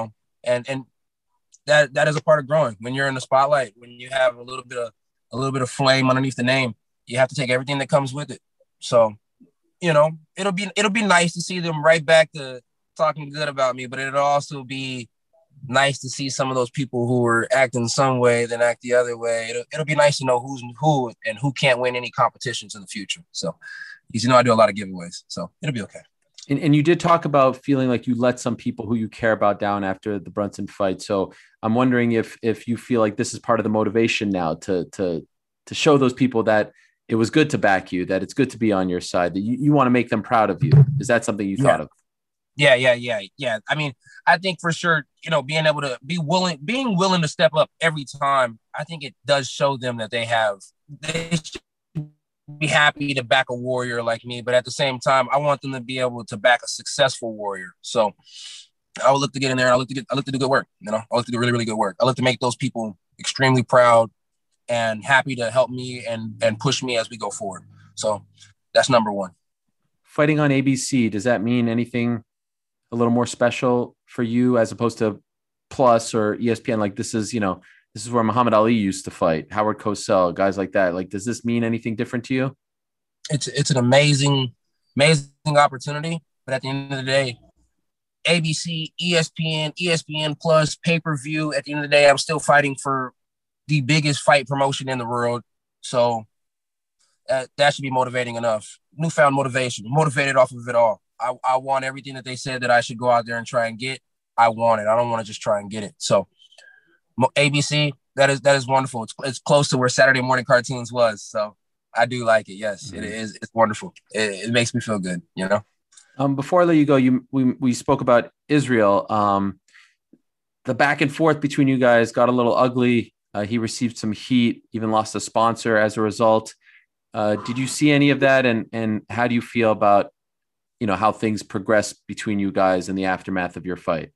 and that is a part of growing. When you're in the spotlight, when you have a little bit of flame underneath the name, you have to take everything that comes with it. So, it'll be nice to see them right back to talking good about me, but it'll also be nice to see some of those people who were acting some way then act the other way. It'll be nice to know who's who and who can't win any competitions in the future. So, I do a lot of giveaways, so it'll be okay. And you did talk about feeling like you let some people who you care about down after the Brunson fight. So I'm wondering if you feel like this is part of the motivation now to show those people that it was good to back you, that it's good to be on your side, that you want to make them proud of you. Is that something you thought of? Yeah. I mean, I think for sure, being able to being willing to step up every time, I think it does show them that they should be happy to back a warrior like me. But at the same time, I want them to be able to back a successful warrior. So I would look to get in there. I look to do good work. I look to do really, really good work. I look to make those people extremely proud and happy to help me and push me as we go forward. So that's number one. Fighting on ABC, does that mean anything a little more special for you as opposed to Plus or ESPN? Like this is where Muhammad Ali used to fight, Howard Cosell, guys like that. Like, does this mean anything different to you? It's an amazing opportunity. But at the end of the day, ABC, ESPN Plus, pay-per-view, at the end of the day, I'm still fighting for the biggest fight promotion in the world. So that should be motivating enough. Newfound motivation, motivated off of it all. I want everything that they said that I should go out there and try and get. I want it. I don't want to just try and get it. So ABC, that is wonderful. It's close to where Saturday morning cartoons was. So I do like it. Yes, It is. It's wonderful. It makes me feel good, Before I let you go, we spoke about Israel. The back and forth between you guys got a little ugly. He received some heat, even lost a sponsor as a result. Did you see any of that? And how do you feel about, how things progressed between you guys in the aftermath of your fight?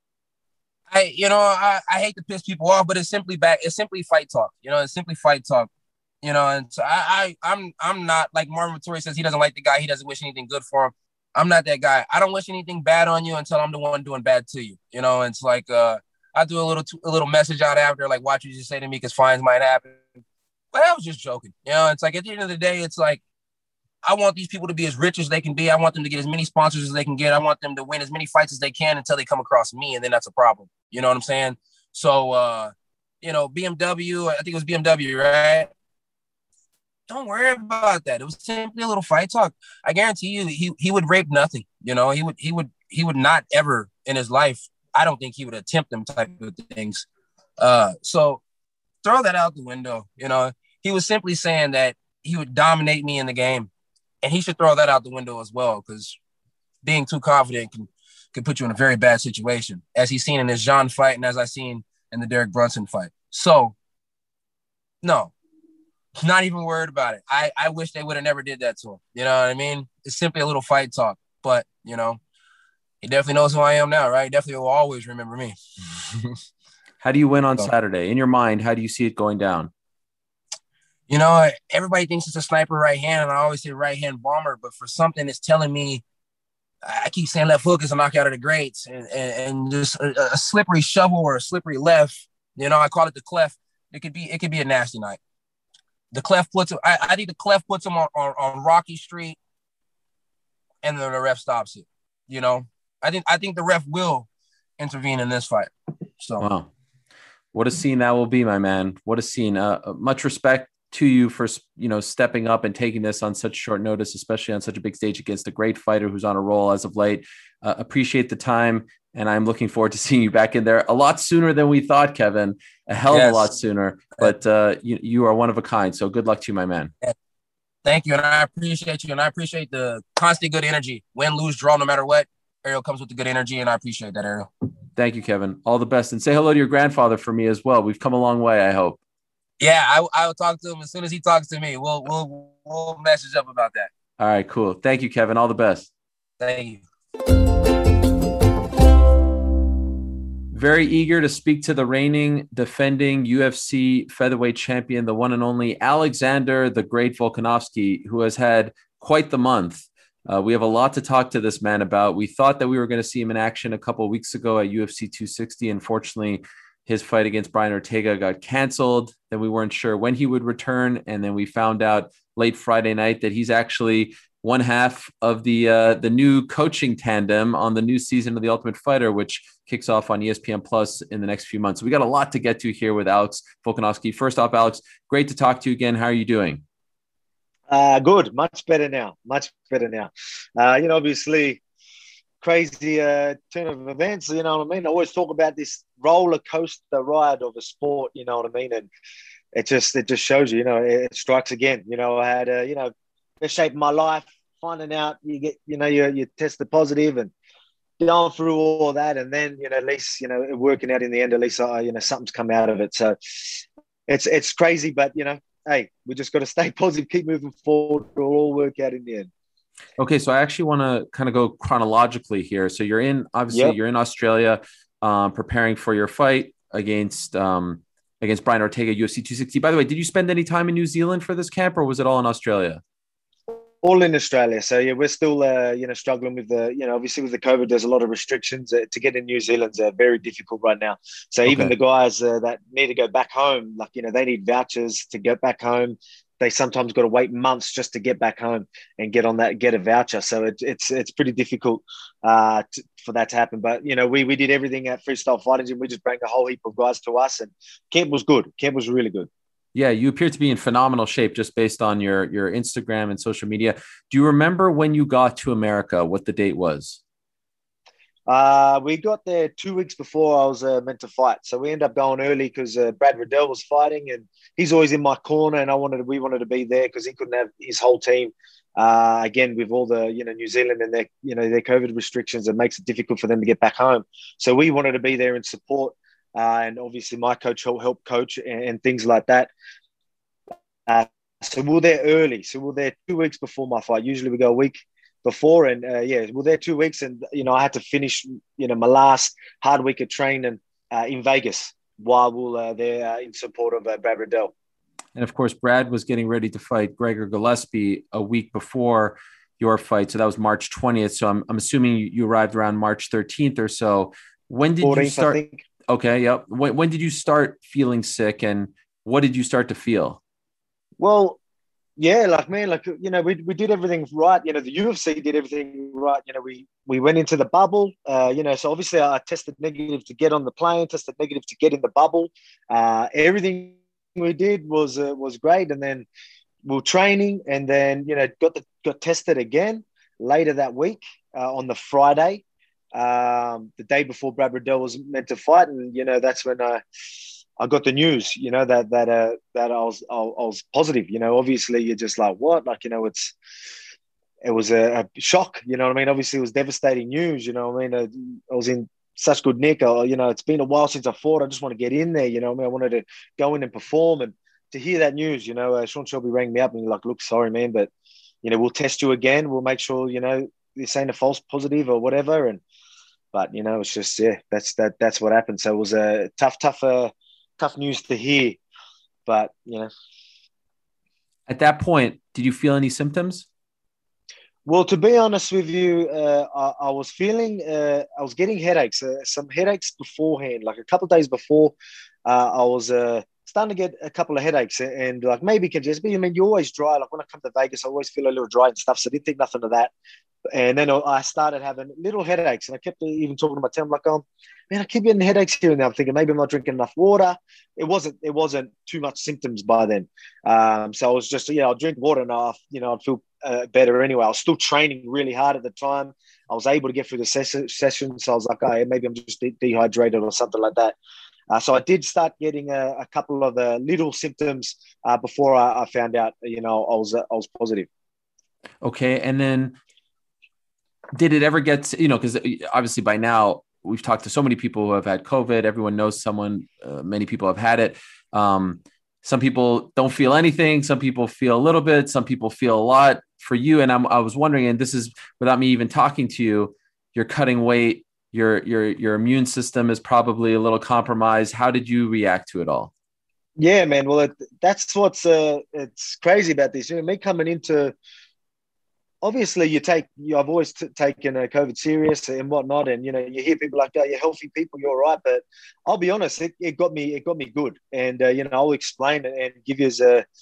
I hate to piss people off, but it's simply fight talk. It's simply fight talk. And so I'm not, like Marvin Vettori says, he doesn't like the guy. He doesn't wish anything good for him. I'm not that guy. I don't wish anything bad on you until I'm the one doing bad to you. And it's like, I do a little message out after, like, watch what you say to me because fines might happen. But I was just joking. It's like at the end of the day, it's like, I want these people to be as rich as they can be. I want them to get as many sponsors as they can get. I want them to win as many fights as they can until they come across me, and then that's a problem. You know what I'm saying? So, BMW, I think it was BMW, right? Don't worry about that. It was simply a little fight talk. I guarantee you, he would rape nothing. You know, he would not ever in his life. I don't think he would attempt them type of things. So throw that out the window. You know, he was simply saying that he would dominate me in the game, and he should throw that out the window as well, because being too confident can put you in a very bad situation, as he's seen in his Jean fight and as I seen in the Derek Brunson fight. So, no. Not even worried about it. I wish they would have never did that to him. You know what I mean? It's simply a little fight talk. But, you know, he definitely knows who I am now, right? He definitely will always remember me. How do you win on Saturday? In your mind, how do you see it going down? You know, everybody thinks it's a sniper right hand, and I always say right hand bomber. But for something that's telling me, I keep saying left hook is a knockout of the greats, and just a slippery shovel or a slippery left. You know, I call it the clef. It could be a nasty night. The clef puts him. I think the clef puts him on Rocky Street, and then the ref stops it. You know, I think the ref will intervene in this fight. So, wow, what a scene that will be, my man! What a scene! Much respect to you for stepping up and taking this on such short notice, especially on such a big stage against a great fighter who's on a roll as of late. Appreciate the time, and I'm looking forward to seeing you back in there a lot sooner than we thought, Kevin. A hell of a lot sooner, but you are one of a kind. So good luck to you, my man. Thank you, and I appreciate you, and I appreciate the constant good energy. Win, lose, draw, no matter what. Ariel comes with the good energy, and I appreciate that, Ariel. Thank you, Kevin. All the best, and say hello to your grandfather for me as well. We've come a long way, I hope. Yeah, I will talk to him as soon as he talks to me. We'll message up about that. All right, cool. Thank you, Kevin. All the best. Thank you. Very eager to speak to the reigning, defending UFC featherweight champion, the one and only Alexander the Great Volkanovski, who has had quite the month. We have a lot to talk to this man about. We thought that we were going to see him in action a couple of weeks ago at UFC 260. Unfortunately, his fight against Brian Ortega got canceled. Then we weren't sure when he would return. And then we found out late Friday night that he's actually one half of the new coaching tandem on the new season of The Ultimate Fighter, which kicks off on ESPN Plus in the next few months. So we got a lot to get to here with Alex Volkanovski. First off, Alex, great to talk to you again. How are you doing? Good. Much better now. Obviously, crazy turn of events. You know what I mean? I always talk about this roller coaster ride of a sport. You know what I mean? And it just shows you. You know, it strikes again. You know, I had the shape of my life, finding out you tested positive and going through all that, and then at least working out in the end. At least something's come out of it. So it's crazy, but hey, we just got to stay positive, keep moving forward. It'll all work out in the end. Okay, so I actually want to kind of go chronologically here. So you're in Australia, preparing for your fight against Brian Ortega, UFC 260. By the way, did you spend any time in New Zealand for this camp, or was it all in Australia? All in Australia. So yeah, we're still struggling with obviously with the COVID. There's a lot of restrictions to get in New Zealand's very difficult right now. So even the guys that need to go back home, they need vouchers to get back home. They sometimes got to wait months just to get back home and get a voucher. So it's pretty difficult for that to happen. But we did everything at Freestyle Fighting Gym. We just bring a whole heap of guys to us, and camp was good. Camp was really good. Yeah, you appear to be in phenomenal shape just based on your Instagram and social media. Do you remember when you got to America, what the date was? We got there 2 weeks before I was meant to fight. So we ended up going early because Brad Riddell was fighting, and he's always in my corner, and we wanted to be there because he couldn't have his whole team. Again, with all the New Zealand and their COVID restrictions, it makes it difficult for them to get back home. So we wanted to be there and support. And obviously my coach helped coach and things like that. So we were there early. So we were there 2 weeks before my fight. Usually we go a week before. And we were there 2 weeks. And, I had to finish, my last hard week of training in Vegas while we were there in support of Brad Riddell. And, of course, Brad was getting ready to fight Gregor Gillespie a week before your fight. So that was March 20th. So I'm assuming you arrived around March 13th or so. When did 14th, you start? I think. Okay, yep. When did you start feeling sick, and what did you start to feel? Well, Yeah, like man, like we did everything right. The UFC did everything right. We went into the bubble. So obviously I tested negative to get on the plane, tested negative to get in the bubble. Everything we did was great, and then we were training, and then got tested again later that week on the Friday, the day before Brad Riddell was meant to fight, and that's when I got the news, that I was positive. Obviously you're just like, what? Like, it was a shock. You know what I mean? Obviously it was devastating news. You know what I mean? I was in such good nick. It's been a while since I fought. I just want to get in there. You know what I mean? I wanted to go in and perform, and to hear that news, Sean Shelby rang me up and like, look, sorry, man, but we'll test you again. We'll make sure, this ain't a false positive or whatever. But it's just, that's what happened. So it was a tough news to hear, but At that point, did you feel any symptoms? Well, to be honest with you, I was feeling, I was getting headaches, some headaches beforehand, like a couple of days before. I was starting to get a couple of headaches, and like maybe congestion. I mean, you're always dry. Like when I come to Vegas, I always feel a little dry and stuff. So I didn't think nothing of that. And then I started having little headaches, and I kept even talking to my team, like, "Oh, man, I keep getting headaches here and there." I'm thinking maybe I'm not drinking enough water. It wasn't too much symptoms by then. So I was just, I'll drink water and I'd feel better anyway. I was still training really hard at the time. I was able to get through the session, so I was like, "Oh, maybe I'm just dehydrated or something like that." So I did start getting a couple of little symptoms before I found out, I was positive. Okay, and then did it ever get to, because obviously by now we've talked to so many people who have had COVID. Everyone knows someone. Many people have had it. Some people don't feel anything. Some people feel a little bit. Some people feel a lot. For you, and I was wondering, and this is without me even talking to you, you're cutting weight. Your immune system is probably a little compromised. How did you react to it all? Yeah, man. Well, that's what's it's crazy about this. Me coming into, obviously I've always taken COVID serious and whatnot, and you hear people like, "Oh, you're healthy people, you're all right." But I'll be honest, it got me good, and I'll explain and give you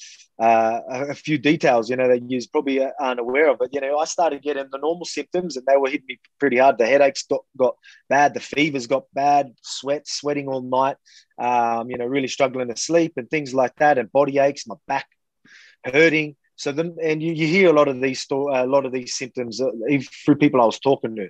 a few details, that you probably aren't aware of. But I started getting the normal symptoms, and they were hitting me pretty hard. The headaches got bad, the fevers got bad, sweating all night, really struggling to sleep and things like that, and body aches, my back hurting. So then, and you hear a lot of these symptoms through people I was talking to.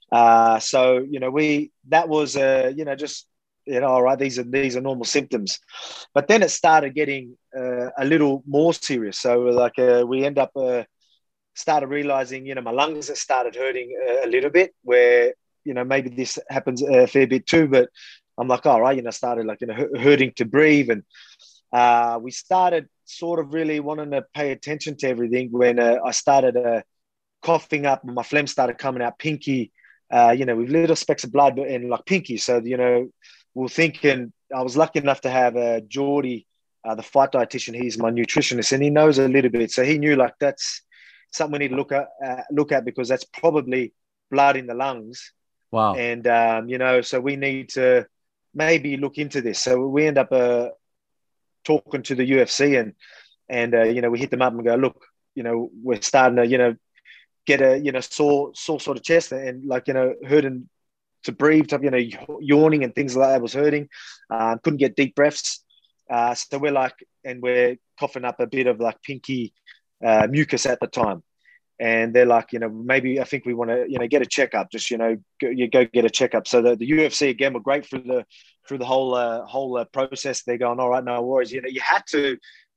So that was just all right. These are normal symptoms, but then it started getting a little more serious. So like we end up started realizing my lungs started hurting a little bit. Where maybe this happens a fair bit too. But I'm like, all right, started like hurting to breathe, and we started sort of really wanting to pay attention to everything when I started coughing up, and my phlegm started coming out pinky, with little specks of blood and like pinky. So, we're thinking, I was lucky enough to have Geordie, the fight dietitian. He's my nutritionist, and he knows a little bit. So he knew like that's something we need to look at because that's probably blood in the lungs. Wow. And, so we need to maybe look into this. So we end up talking to the UFC, and we hit them up and go, look, we're starting to get a sore sort of chest, and like hurting to breathe, yawning and things like that was hurting. Couldn't get deep breaths, so we're like, and we're coughing up a bit of like pinky mucus at the time, and they're like, maybe I think we want to get a checkup, just go get a checkup. So the UFC again were great through the whole process. They're going, all right, no worries. You had to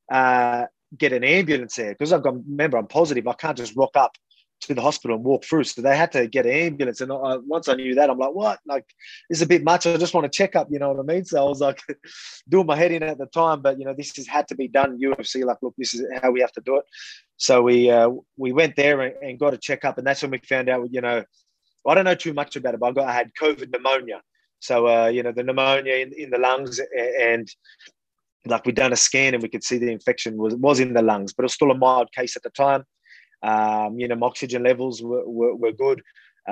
get an ambulance there because remember, I'm positive. I can't just rock up to the hospital and walk through. So they had to get an ambulance. And once I knew that, I'm like, what? Like, this is a bit much. I just want to check up, you know what I mean? So I was like doing my head in at the time, but this has had to be done. UFC, like, look, this is how we have to do it. So we went there and got a checkup, and that's when we found out, I don't know too much about it, but I had COVID pneumonia. So, the pneumonia in the lungs, and like we'd done a scan and we could see the infection was in the lungs, but it was still a mild case at the time. My oxygen levels were good,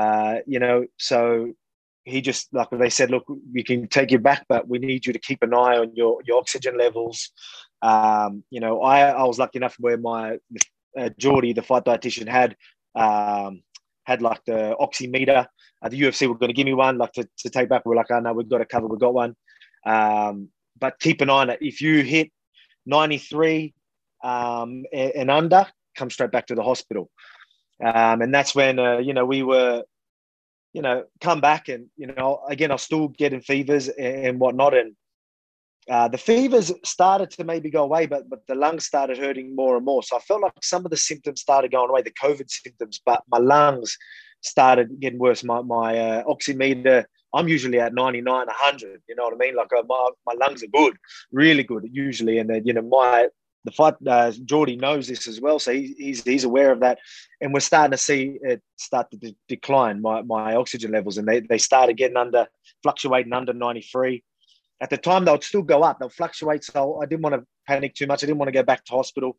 so he just, like they said, look, we can take you back, but we need you to keep an eye on your oxygen levels, I was lucky enough where my Geordie, the fight dietitian, had like the oximeter. The UFC were going to give me one, like to take back. We're like, oh no, we've got it covered. We've got one. But keep an eye on it. If you hit 93 and under, come straight back to the hospital. And that's when we were, come back and again I was still getting fevers and whatnot, and the fevers started to maybe go away, but the lungs started hurting more and more. So I felt like some of the symptoms started going away, the COVID symptoms, but my lungs started getting worse. My oximeter, I'm usually at 99, 100. You know what I mean? Like my lungs are good, really good usually, and then the fight Geordie knows this as well, so he's aware of that, and we're starting to see it start to decline my oxygen levels, and they started fluctuating under 93. At the time, they would still go up, they'll fluctuate. So I didn't want to panic too much. I didn't want to go back to hospital.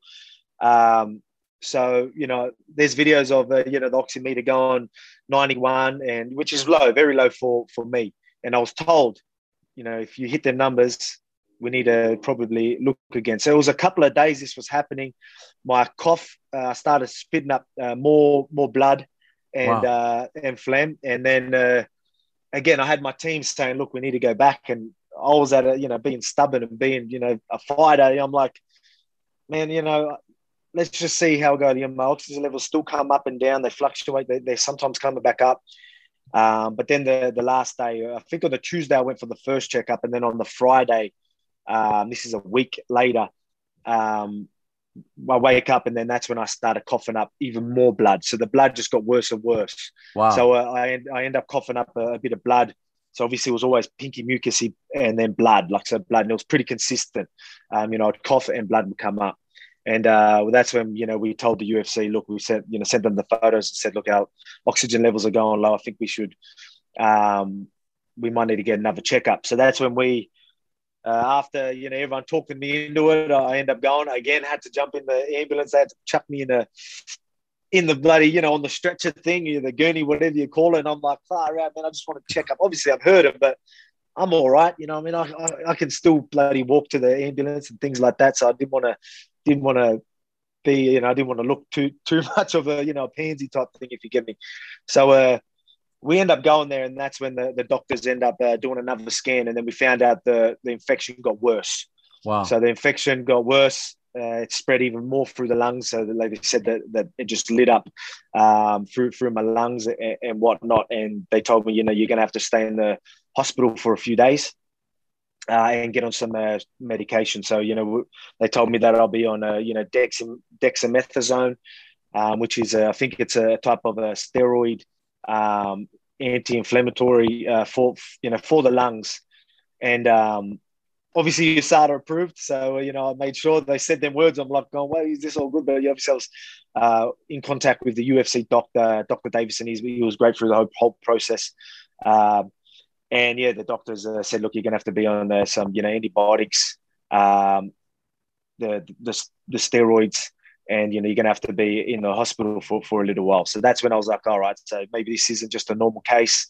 So there's videos of the oximeter going 91, and which is low, very low for me. And I was told, if you hit the numbers, we need to probably look again. So it was a couple of days this was happening. My cough started spitting up more blood and phlegm. And then again, I had my team saying, look, we need to go back. And I was at being stubborn and being, a fighter. I'm like, man, let's just see how it goes. My oxygen levels still come up and down. They fluctuate. They sometimes come back up. But then the last day, I think on the Tuesday, I went for the first checkup. And then on the Friday, this is a week later, I wake up, and then that's when I started coughing up even more blood. So the blood just got worse and worse. Wow. So I end up coughing up a bit of blood. So obviously it was always pinky mucusy and then blood, blood. And it was pretty consistent. I'd cough and blood would come up. And that's when, we told the UFC, look, we said, sent them the photos and said, look, our oxygen levels are going low. I think we might need to get another checkup. So that's when we, after, everyone talking me into it, I end up going. I again had to jump in the ambulance. They had to chuck me in the bloody, on the stretcher thing, the gurney, whatever you call it. And I'm like, far out, man, I just want to check up. Obviously, I've heard it, but I'm all right. I can still bloody walk to the ambulance and things like that. So I didn't want to be, I didn't want to look too much of a pansy type thing, if you get me. So we end up going there, and that's when the doctors end up doing another scan, and then we found out the infection got worse. Wow. So the infection got worse. It spread even more through the lungs. So like they said, that it just lit up through my lungs and whatnot. And they told me, you're going to have to stay in the hospital for a few days and get on some medication. So, they told me that I'll be on, dexamethasone, which is, I think it's a type of a steroid anti-inflammatory for the lungs. And obviously you SADA approved. So, I made sure they said them words. I'm like, going, well, is this all good? But obviously I was in contact with the UFC doctor, Dr. Davison. He was great through the whole process. And yeah, the doctors said, look, you're going to have to be on some, antibiotics, the steroids, and, you're going to have to be in the hospital for a little while. So that's when I was like, all right, so maybe this isn't just a normal case.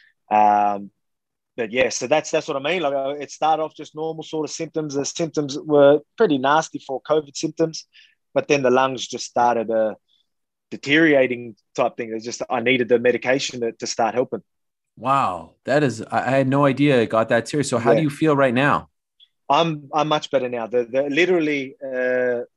But yeah, so that's what I mean. Like, it started off just normal sort of symptoms. The symptoms were pretty nasty for COVID symptoms, but then the lungs just started deteriorating type thing. It's just, I needed the medication to start helping. Wow. I had no idea it got that serious. So how do you feel right now? I'm much better now. The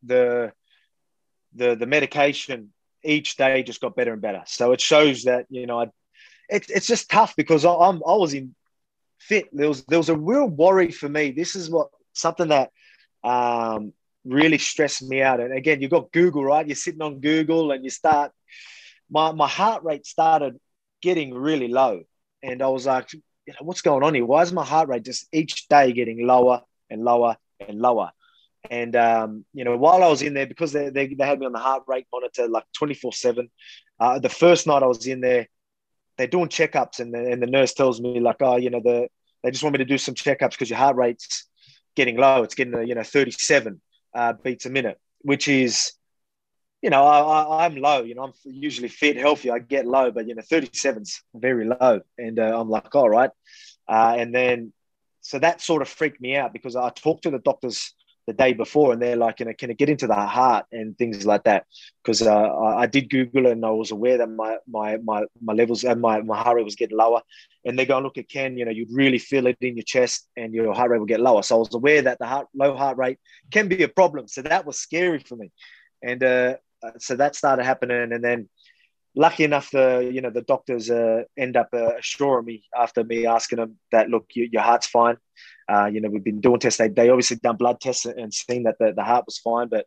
medication each day just got better and better. So it shows that, it's just tough because I was in fit. There was a real worry for me. This is something that really stressed me out. And again, you've got Google, right? You're sitting on Google and my heart rate started getting really low. And I was like, what's going on here? Why is my heart rate just each day getting lower and lower and lower? And, while I was in there, because they had me on the heart rate monitor like 24/7, the first night I was in there, they're doing checkups and the nurse tells me like, they just want me to do some checkups because your heart rate's getting low. It's getting, 37 beats a minute, which is, I'm low, I'm usually fit, healthy. I get low, but 37's very low. And I'm like, all right. And then, so that sort of freaked me out because I talked to the the day before, and they're like, can it get into the heart and things like that? Because I did Google it, and I was aware that my levels and my heart rate was getting lower. And they're going, look, it can, you'd really feel it in your chest, and your heart rate will get lower. So I was aware that the low heart rate can be a problem. So that was scary for me, and so that started happening, and then. Lucky enough, the doctors end up assuring me after me asking them that, look, your heart's fine. We've been doing tests. They obviously done blood tests and seen that the heart was fine. But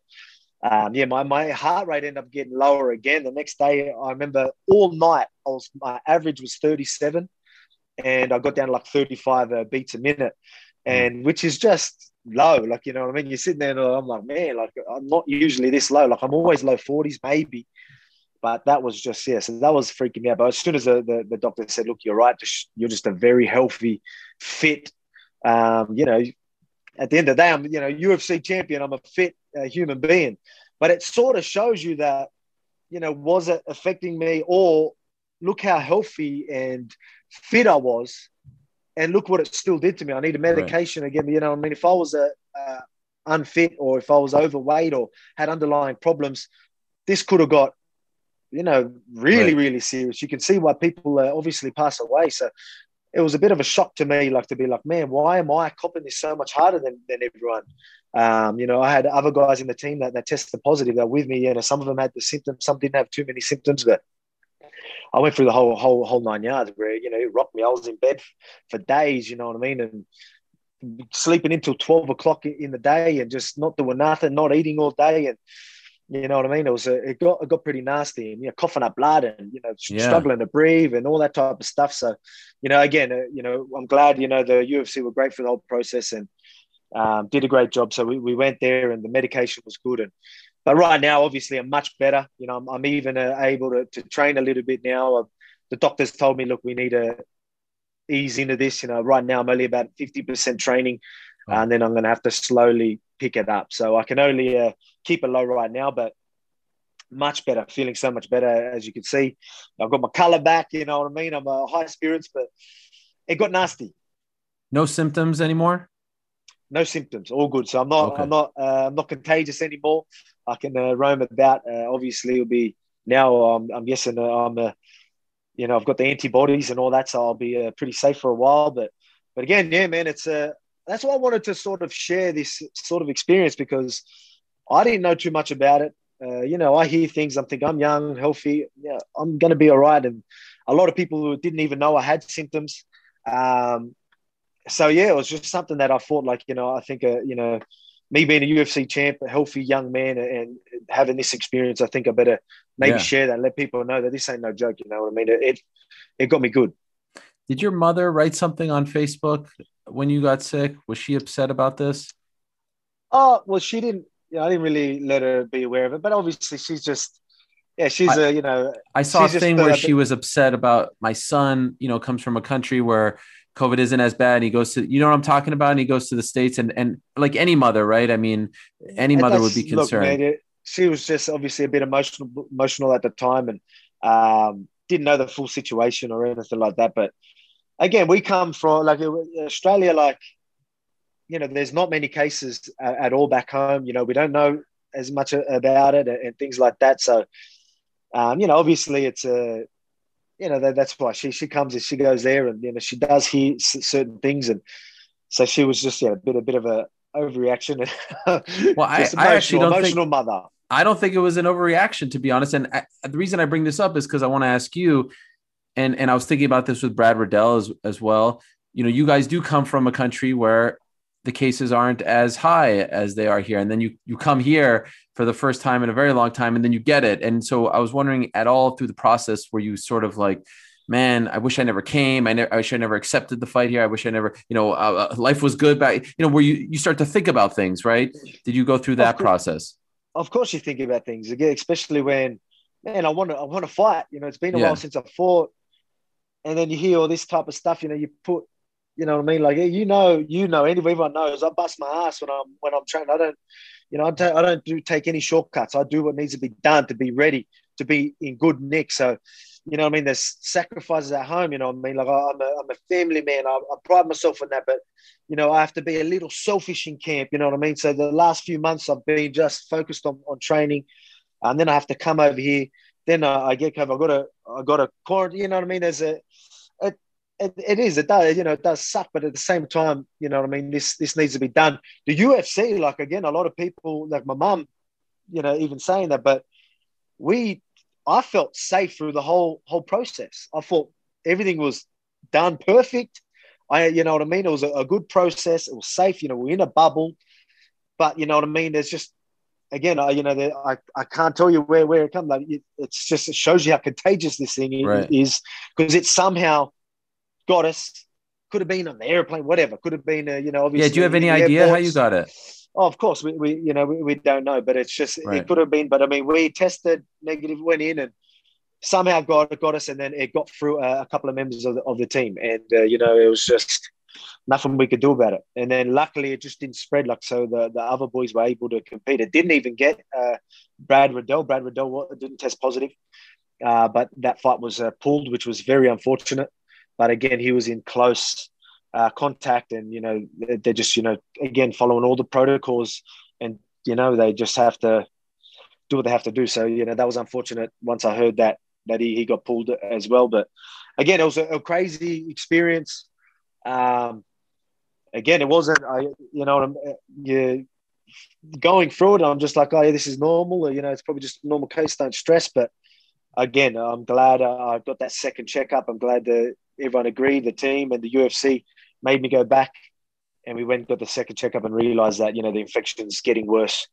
my heart rate ended up getting lower again. The next day, I remember all night, my average was 37, and I got down to like 35 beats a minute, and which is just low. Like, you know what I mean? You're sitting there, and I'm like, man, like I'm not usually this low. Like I'm always low 40s, maybe. But that was just, so that was freaking me out. But as soon as the doctor said, look, you're right, you're just a very healthy, fit, at the end of the day, I'm, UFC champion, I'm a fit human being. But it sort of shows you that, was it affecting me, or look how healthy and fit I was, and look what it still did to me. I needed medication again. I mean, if I was unfit, or if I was overweight or had underlying problems, this could have got, really, really serious. You can see why people obviously pass away. So it was a bit of a shock to me, like to be like, man, why am I copping this so much harder than everyone? I had other guys in the team that tested positive that were with me. Some of them had the symptoms, some didn't have too many symptoms, but I went through the whole 9 yards where, it rocked me. I was in bed for days, you know what I mean? And sleeping until 12 o'clock in the day and just not doing nothing, not eating all day. And, you know what I mean? It got pretty nasty, and coughing up blood, and struggling to breathe and all that type of stuff. So, again, I'm glad the UFC were great for the whole process and did a great job. So we went there, and the medication was good. But right now, obviously, I'm much better. I'm even able to train a little bit now. The doctors told me, look, we need to ease into this. Right now I'm only about 50% training, and then I'm going to have to slowly pick it up. So I can only keep it low right now, but much better, feeling so much better. As you can see, I've got my color back, you know what I mean? I'm high spirits, but it got nasty. No symptoms anymore? No symptoms, all good. So I'm not contagious anymore. I can roam about. Obviously it'll be now, I'm guessing I've got the antibodies and all that, so I'll be pretty safe for a while. But again, yeah, man, it's that's why I wanted to sort of share this sort of experience, because I didn't know too much about it. I hear things, I'm thinking I'm young, healthy, I'm going to be all right. And a lot of people who didn't even know I had symptoms. So, yeah, it was just something that I thought, like, I think, me being a UFC champ, a healthy young man, and having this experience, I think I better maybe share that and let people know that this ain't no joke. You know what I mean? It got me good. Did your mother write something on Facebook when you got sick? Was she upset about this? Oh, well, she didn't. I didn't really let her be aware of it, but obviously she's just, I saw a thing where she was upset about my son, comes from a country where COVID isn't as bad. And he goes to, what I'm talking about? And he goes to the States, and like any mother, right? I mean, any mother would be concerned. Look, man, she was just obviously a bit emotional at the time, and didn't know the full situation or anything like that. But again, we come from Australia, there's not many cases at all back home. We don't know as much about it and things like that. So, obviously it's that's why she comes and she goes there, and she does hear certain things, and so she was just a bit of a overreaction. Well, I actually don't think emotional mother. I don't think it was an overreaction, to be honest. And the reason I bring this up is because I want to ask you, and I was thinking about this with Brad Riddell as well. You guys do come from a country where the cases aren't as high as they are here. And then you come here for the first time in a very long time, and then you get it. And so I was wondering, at all through the process, were you sort of like, man, I wish I never came. I wish I never accepted the fight here. I wish I never, life was good back, where you start to think about things, right? Did you go through that process? Of course you think about things again, especially when, man, I want to fight. It's been a while since I fought. And then you hear all this type of stuff, you put, you know what I mean? Like, everyone knows I bust my ass when I'm training. I don't take any shortcuts. I do what needs to be done to be ready, to be in good nick. So, you know what I mean, there's sacrifices at home, you know what I mean? Like I'm a family man. I pride myself on that, but, you know, I have to be a little selfish in camp, you know what I mean? So the last few months I've been just focused on training, and then I have to come over here. Then I get COVID. I got a quarantine, you know what I mean? It does, you know, it does suck, but at the same time, you know what I mean, this needs to be done. The UFC, like, again, a lot of people, like my mum, you know, even saying that, but I felt safe through the whole process. I thought everything was done perfect. You know what I mean? It was a good process. It was safe. You know, we're in a bubble, but you know what I mean? There's just, again, I can't tell you where it comes. Like, it shows you how contagious this thing is, because it somehow got us. Could have been on the airplane, whatever. Could have been, you know, obviously. Yeah. Do you have any idea how you got it? Oh, of course, we don't know, but it's just, right. It could have been. But I mean, we tested negative, went in, and somehow got us, and then it got through a couple of members of the team, and you know, it was just nothing we could do about it. And then luckily, it just didn't spread. Like, so the other boys were able to compete. It didn't even get Brad Riddell. Brad Riddell didn't test positive, but that fight was pulled, which was very unfortunate. But again, he was in close contact, and you know, they're just, you know, again, following all the protocols, and you know, they just have to do what they have to do. So, you know, that was unfortunate once I heard that he got pulled as well. But again, it was a crazy experience. Again, it wasn't, you know, you going through it, I'm just like, oh yeah, this is normal. You know, it's probably just a normal case, don't stress. But again, I'm glad I got that second checkup. I'm glad that everyone agreed, the team and the UFC made me go back, and we went and got the second checkup and realized that, you know, the infection's getting worse.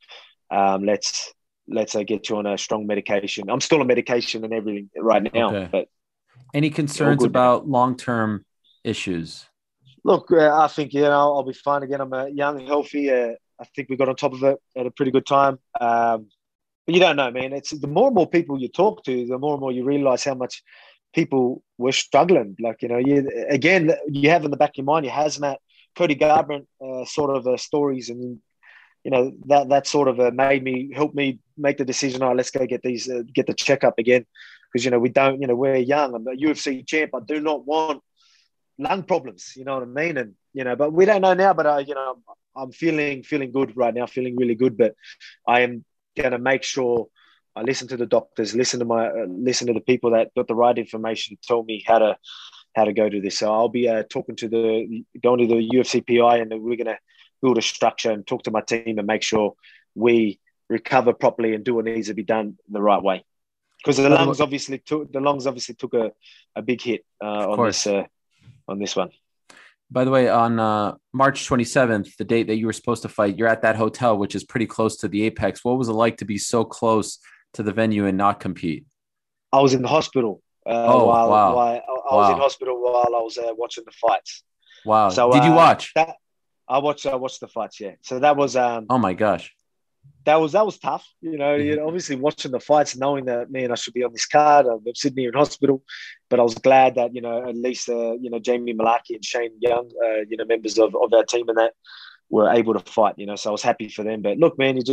Let's get you on a strong medication. I'm still on medication and everything right now. Okay. But any concerns about long-term issues? Look, I think, you know, I'll be fine again. I'm young, healthy. I think we got on top of it at a pretty good time. But you don't know, man. It's the more and more people you talk to, the more and more you realize how much people were struggling. Like, you know, you have in the back of your mind your hazmat, Cody Garbrandt sort of stories, and you know, that sort of helped me make the decision. Oh, let's go get the checkup again, because you know, we're young. I'm a UFC champ. I do not want lung problems. You know what I mean? And you know, but we don't know now. But you know, I'm feeling good right now, feeling really good. But I am going to make sure I listen to the doctors, listen to the people that got the right information, tell me how to go to this. So I'll be going to the UFC PI, and we're going to build a structure and talk to my team and make sure we recover properly and do what needs to be done in the right way. Because the lungs obviously took a big hit on this one. By the way, on March 27th, the date that you were supposed to fight, you're at that hotel, which is pretty close to the Apex. What was it like to be so close to the venue and not compete? I was in the hospital. Wow. I was in hospital while I was watching the fights. Wow. So, did you watch? I watched the fights, yeah. So that was oh my gosh. That was tough. You know, obviously watching the fights, knowing that, man, I should be on this card. I'm sitting here in hospital, but I was glad that, you know, at least Jamie Malaki and Shane Young, members of our team and that were able to fight. You know, so I was happy for them. But look, man, you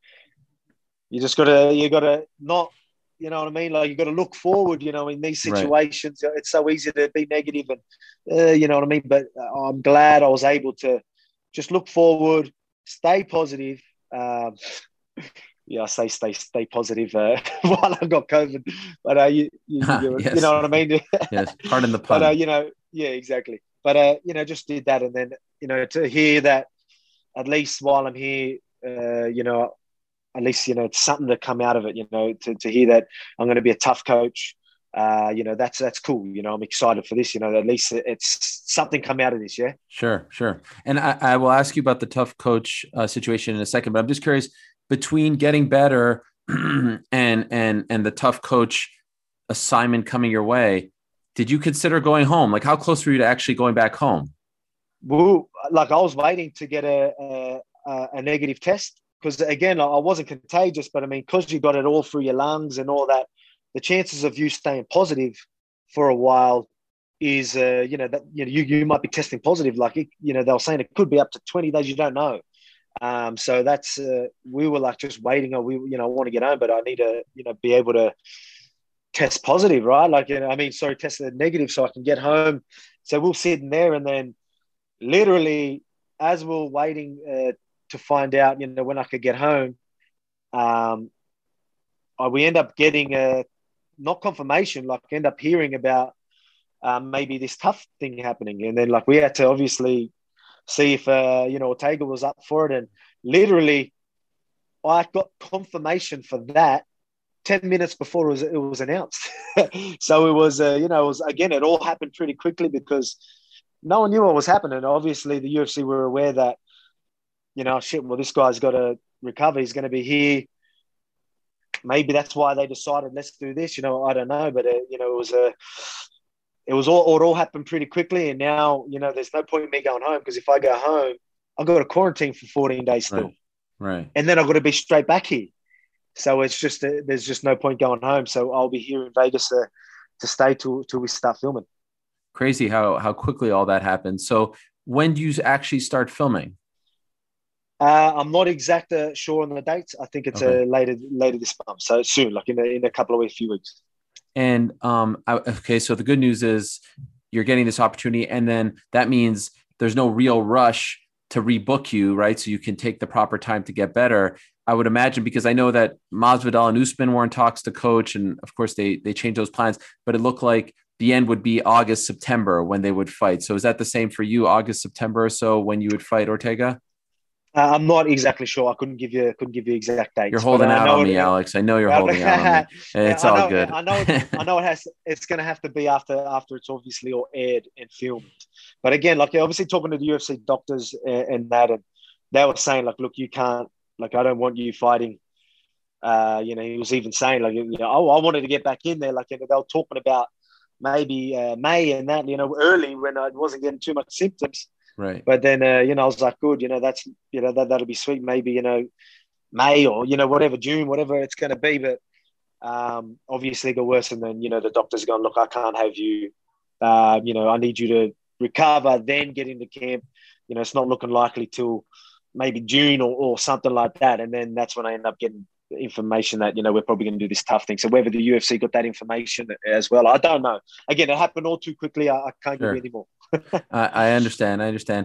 gotta not, you know what I mean? Like, you got to look forward, you know, in these situations. Right. It's so easy to be negative and, you know what I mean? But I'm glad I was able to just look forward, stay positive. I say stay positive while I got COVID. But, you yes. You know what I mean? Yes, pardon the pun. But, yeah, exactly. But, just did that. And then, you know, to hear that at least while I'm here, at least, you know, it's something to come out of it, you know, to hear that I'm going to be a tough coach. That's cool. You know, I'm excited for this, you know, at least it's something come out of this. Yeah. Sure. And I will ask you about the tough coach situation in a second, but I'm just curious, between getting better and the tough coach assignment coming your way, did you consider going home? Like, how close were you to actually going back home? Well, like, I was waiting to get a negative test. Because, again, I wasn't contagious, but, I mean, because you got it all through your lungs and all that, the chances of you staying positive for a while is, you might be testing positive. Like, they were saying it could be up to 20 days. You don't know. So that's, we were like just waiting. I want to get home, but I need to, be able to test positive, right? Like, tested negative so I can get home. So we're sitting there, and then literally as we're waiting to find out, when I could get home, we end up getting not confirmation, like end up hearing about maybe this tough thing happening. And then like we had to obviously see if, Ortega was up for it. And literally I got confirmation for that 10 minutes before it was announced. So it was, again, it all happened pretty quickly because no one knew what was happening. Obviously the UFC were aware that, this guy's got to recover. He's going to be here. Maybe that's why they decided, let's do this. I don't know, but it all happened pretty quickly. And now, there's no point in me going home because if I go home, I've got to quarantine for 14 days still. Right. And then I've got to be straight back here. So it's just, there's just no point going home. So I'll be here in Vegas to stay till we start filming. Crazy how quickly all that happened. So when do you actually start filming? I'm not sure on the dates. I think it's later this month. So soon, like in a couple of weeks, few weeks. And so the good news is you're getting this opportunity, and then that means there's no real rush to rebook you, right? So you can take the proper time to get better. I would imagine, because I know that Masvidal and Usman were in talks to coach, and of course they changed those plans, but it looked like the end would be August, September when they would fight. So is that the same for you, August, September or so when you would fight Ortega? I'm not exactly sure. I couldn't give you exact dates. You're holding out on me, Alex. I know you're holding out on me. It's all good. I know it's going to have to be after it's obviously all aired and filmed. But again, like obviously talking to the UFC doctors and they were saying like, look, you can't, like, I don't want you fighting. He was even saying like, I wanted to get back in there. Like, they were talking about maybe May and that, early when I wasn't getting too much symptoms. Right. But then, I was like, good, that's, that'll be sweet. Maybe, May or, whatever, June, whatever it's going to be. But obviously it got worse. And then, the doctor's gone, look, I can't have you, I need you to recover, then get into camp. It's not looking likely till maybe June or something like that. And then that's when I end up getting information that, we're probably going to do this tough thing. So whether the UFC got that information as well, I don't know. Again, it happened all too quickly. I can't give you any more. I understand.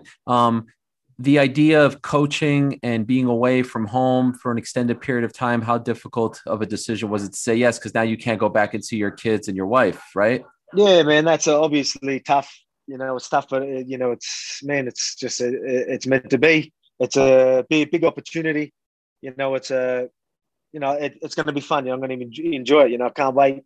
The idea of coaching and being away from home for an extended period of time, how difficult of a decision was it to say yes? Because now you can't go back and see your kids and your wife, right? Yeah, man, that's obviously tough. It's tough, but it's just it's meant to be. It's a big opportunity. It's it's going to be fun. I'm going to enjoy it. I can't wait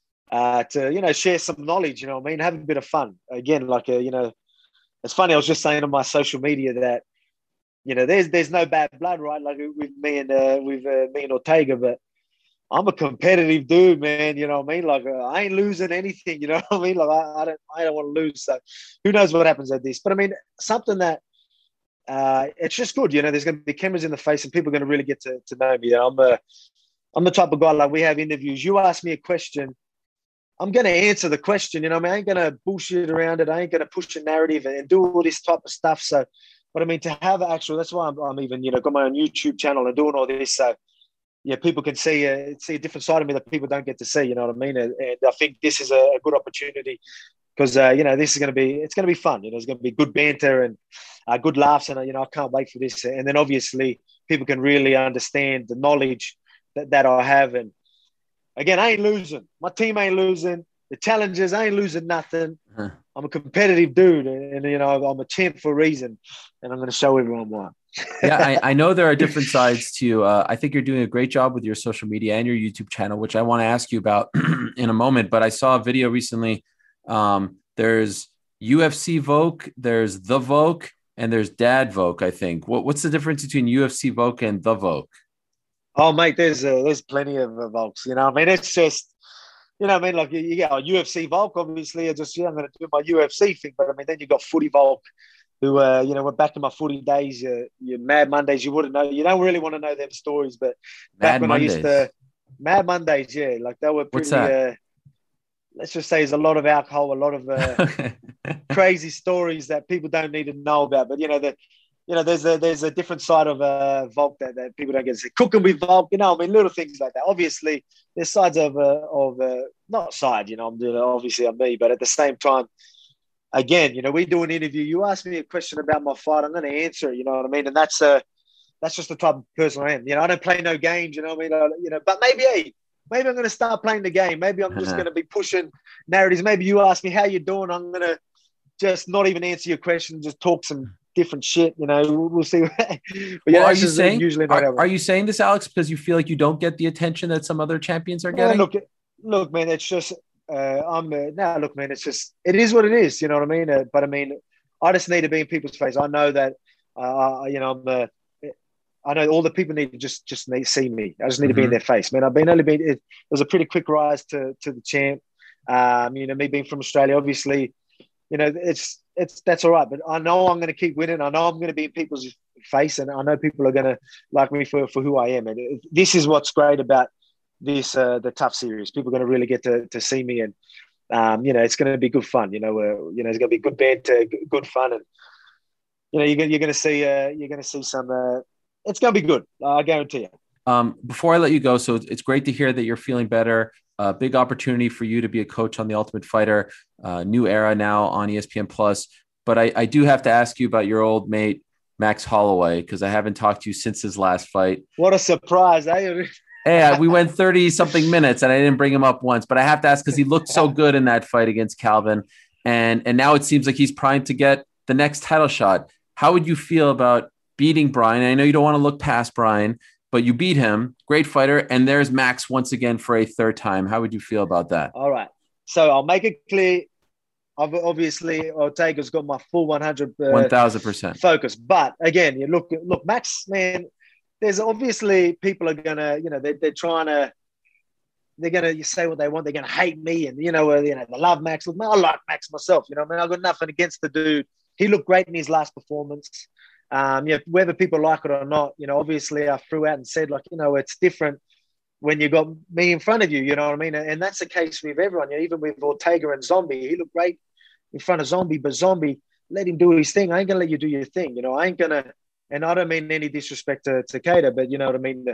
to, share some knowledge, have a bit of fun. Again, like, it's funny. I was just saying on my social media that, there's no bad blood, right? Like with me and Ortega, but I'm a competitive dude, man. Like I ain't losing anything, Like I don't want to lose. So who knows what happens at this, but something that, it's just good. There's going to be cameras in the face and people are going to really get to know me. I'm the type of guy, like we have interviews. You ask me a question, I'm going to answer the question. I ain't going to bullshit around it. I ain't going to push a narrative and do all this type of stuff. So, but to have that's why I'm even, got my own YouTube channel and doing all this. So yeah, people can see a different side of me that people don't get to see, And I think this is a good opportunity because, this is going to be fun. There's going to be good banter and good laughs. And, I can't wait for this. And then obviously people can really understand the knowledge that I have. And again, I ain't losing. My team ain't losing. The challengers, I ain't losing nothing. Huh. I'm a competitive dude. And I'm a champ for a reason. And I'm going to show everyone why. Yeah, I know there are different sides to you. I think you're doing a great job with your social media and your YouTube channel, which I want to ask you about in a moment. But I saw a video recently. There's UFC Vogue, there's The Vogue, and there's Dad Vogue, I think. What's the difference between UFC Vogue and The Vogue? Oh, mate, there's plenty of Vogues. It's just, like you got UFC Vogue, obviously. I'm going to do my UFC thing. But then you got Footy Vogue, who, we're back in my footy days, your Mad Mondays. You wouldn't know. You don't really want to know them stories. But back when Mondays. I used to, Mad Mondays, yeah. Like they were pretty, What's that? Let's just say there's a lot of alcohol, a lot of crazy stories that people don't need to know about. But, there's a different side of Volk that people don't get to see. Cooking with Volk, little things like that. Obviously, there's sides of not side, I'm doing it obviously on me, but at the same time, again, we do an interview. You ask me a question about my fight, I'm going to answer it. You know what I mean? And that's just the type of person I am. I don't play no games. You know what I mean? But maybe I'm going to start playing the game. Maybe I'm just going to be pushing narratives. Maybe you ask me how you doing. I'm going to just not even answer your question, just talk some different shit. We'll see. But well, are you saying usually are you saying this, Alex, because you feel like you don't get the attention that some other champions are getting? Look, man, it's just look, man, it's just it is what it is. You know what I mean? But I mean, I just need to be in people's face. I know that I know all the people need to just need to see me. I just need to be in their face, man. It was a pretty quick rise to the champ. Me being from Australia, obviously, that's all right. But I know I'm going to keep winning. I know I'm going to be in people's face, and I know people are going to like me for who I am. And this is what's great about this the Tough series. People are going to really get to see me, and it's going to be good fun. It's going to be good banter, good fun, and you're going to see some. It's going to be good. I guarantee you. Before I let you go, so it's great to hear that you're feeling better. Big opportunity for you to be a coach on The Ultimate Fighter. New era now on ESPN Plus. But I do have to ask you about your old mate, Max Holloway, because I haven't talked to you since his last fight. What a surprise. Eh? Hey, we went 30-something minutes, and I didn't bring him up once. But I have to ask because he looked so good in that fight against Calvin. And now it seems like he's primed to get the next title shot. How would you feel about beating Brian? I know you don't want to look past Brian, but you beat him. Great fighter. And there's Max once again for a third time. How would you feel about that? All right. So I'll make it clear. Obviously, Ortega's got my full 1,000% focus. But again, you look, Max, man, there's obviously people are going to, they're going to say what they want. They're going to hate me. And, they love Max. Look, man, I like Max myself. I've got nothing against the dude. He looked great in his last performance. Whether people like it or not, obviously I threw out and said, it's different when you got me in front of you, you know what I mean? And that's the case with everyone, even with Ortega and Zombie. He looked great in front of Zombie, but Zombie, let him do his thing. I ain't going to let you do your thing. I ain't going to, and I don't mean any disrespect to Cater, but you know what I mean?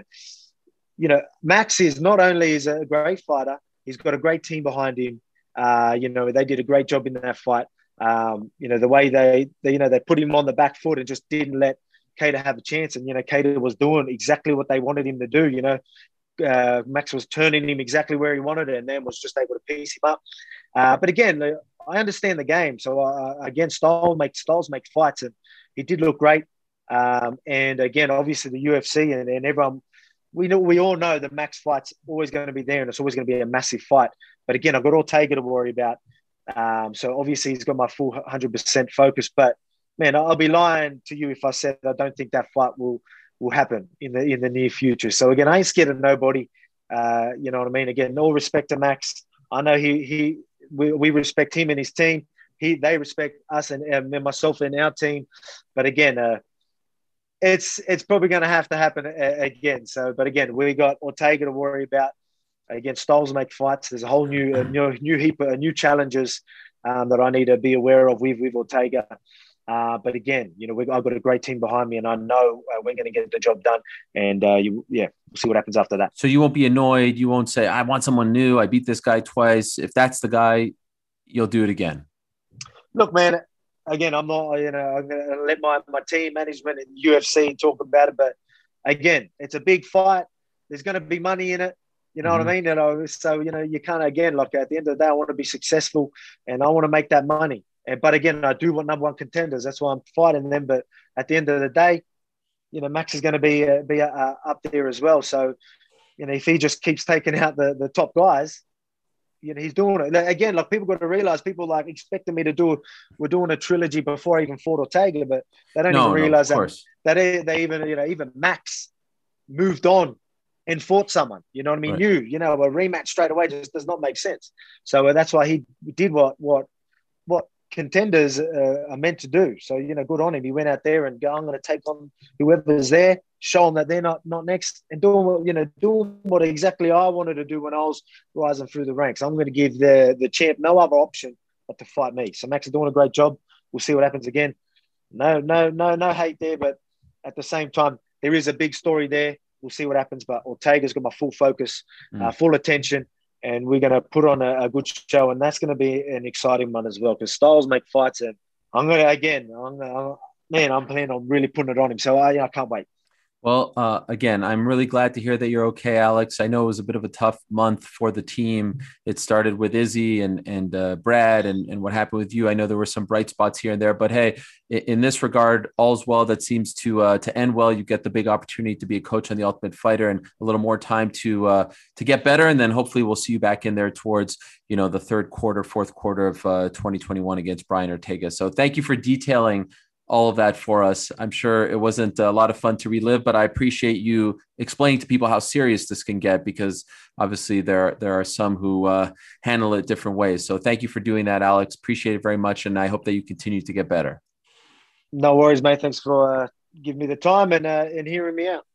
Max is not only is a great fighter, he's got a great team behind him. They did a great job in that fight. The way they put him on the back foot and just didn't let Cater have a chance. And, Cater was doing exactly what they wanted him to do. Max was turning him exactly where he wanted it and then was just able to piece him up. But again, I understand the game. So again, styles make fights, and he did look great. And again, obviously the UFC and everyone, we all know that Max fight's always going to be there and it's always going to be a massive fight. But again, I've got Ortega to worry about. So obviously he's got my full 100% focus, but man, I'll be lying to you if I said I don't think that fight will happen in the near future. So again, I ain't scared of nobody. You know what I mean? Again, all respect to Max. I know we respect him and his team. They respect us and myself and our team. But again, it's probably going to have to happen again. So, but again, we got Ortega to worry about. Again, styles make fights. There's a whole new heap of new challenges that I need to be aware of with Ortega. But again, I've got a great team behind me, and I know we're going to get the job done. And we'll see what happens after that. So you won't be annoyed. You won't say, "I want someone new. I beat this guy twice." If that's the guy, you'll do it again. Look, man. Again, I'm not. I'm going to let my team management and UFC talk about it. But again, it's a big fight. There's going to be money in it. You know what I mean? So, you can't, again, like at the end of the day, I want to be successful and I want to make that money. But again, I do want number one contenders. That's why I'm fighting them. But at the end of the day, Max is going to be up there as well. So, if he just keeps taking out the top guys, he's doing it. Again, like people got to realize, people like expecting me to we're doing a trilogy before I even fought Ortega, but they don't even realize that they even Max moved on and fought someone, you know what I mean? Right. A rematch straight away just does not make sense. So that's why he did what contenders are meant to do. So, good on him. He went out there and I'm going to take on whoever's there, show them that they're not next, and doing what exactly I wanted to do when I was rising through the ranks. I'm going to give the champ no other option but to fight me. So Max is doing a great job. We'll see what happens again. No hate there, but at the same time, there is a big story there. We'll see what happens, but Ortega's got my full focus, full attention, and we're going to put on a good show, and that's going to be an exciting one as well because styles make fights, and I'm planning on really putting it on him, so I can't wait. Well, again, I'm really glad to hear that you're okay, Alex. I know it was a bit of a tough month for the team. It started with Izzy and Brad and what happened with you. I know there were some bright spots here and there, but hey, in this regard, all's well that seems to end well. You get the big opportunity to be a coach on The Ultimate Fighter and a little more time to get better. And then hopefully we'll see you back in there towards, the fourth quarter of 2021 against Brian Ortega. So thank you for detailing all of that for us. I'm sure it wasn't a lot of fun to relive, but I appreciate you explaining to people how serious this can get because obviously there are some who handle it different ways. So thank you for doing that, Alex. Appreciate it very much. And I hope that you continue to get better. No worries, mate. Thanks for giving me the time and hearing me out.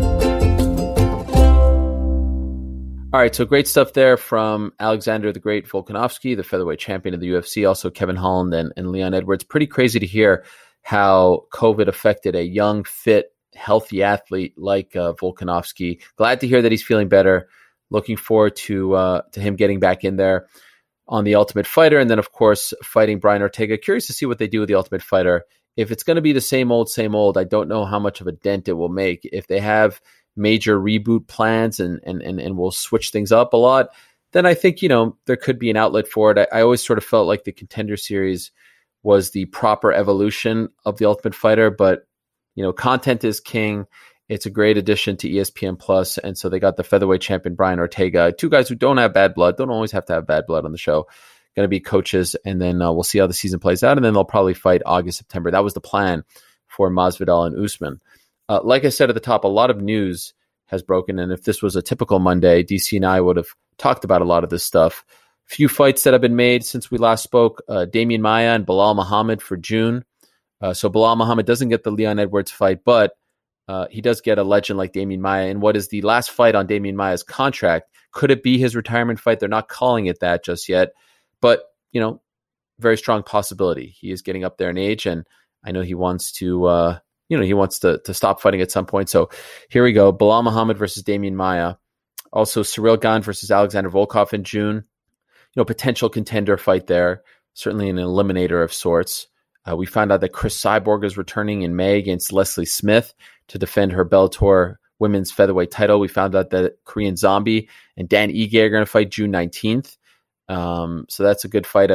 All right, so great stuff there from Alexander the Great Volkanovski, the featherweight champion of the UFC, also Kevin Holland and Leon Edwards. Pretty crazy to hear how COVID affected a young, fit, healthy athlete like Volkanovski. Glad to hear that he's feeling better. Looking forward to him getting back in there on The Ultimate Fighter. And then, of course, fighting Brian Ortega. Curious to see what they do with The Ultimate Fighter. If it's going to be the same old, I don't know how much of a dent it will make. If they have major reboot plans and will switch things up a lot, then I think, there could be an outlet for it. I always sort of felt like the Contender Series was the proper evolution of The Ultimate Fighter, but content is king. It's a great addition to ESPN Plus, and so they got the featherweight champion Brian Ortega, two guys who don't have bad blood, don't always have to have bad blood on the show, going to be coaches, and then we'll see how the season plays out, and then they'll probably fight August, September. That was the plan for Masvidal and Usman. Like I said at the top, a lot of news has broken, and if this was a typical Monday, DC and I would have talked about a lot of this stuff. Few fights that have been made since we last spoke. Damian Maia and Bilal Muhammad for June. So Bilal Muhammad doesn't get the Leon Edwards fight, but he does get a legend like Damian Maia. And what is the last fight on Damian Maia's contract? Could it be his retirement fight? They're not calling it that just yet. But, very strong possibility. He is getting up there in age, and I know he wants to, to stop fighting at some point. So here we go. Bilal Muhammad versus Damian Maia. Also, Ciryl Gane versus Alexander Volkov in June. Potential contender fight there. Certainly an eliminator of sorts. We found out that Chris Cyborg is returning in May against Leslie Smith to defend her Bellator women's featherweight title. We found out that Korean Zombie and Dan Ige are going to fight June 19th. So that's a good fight at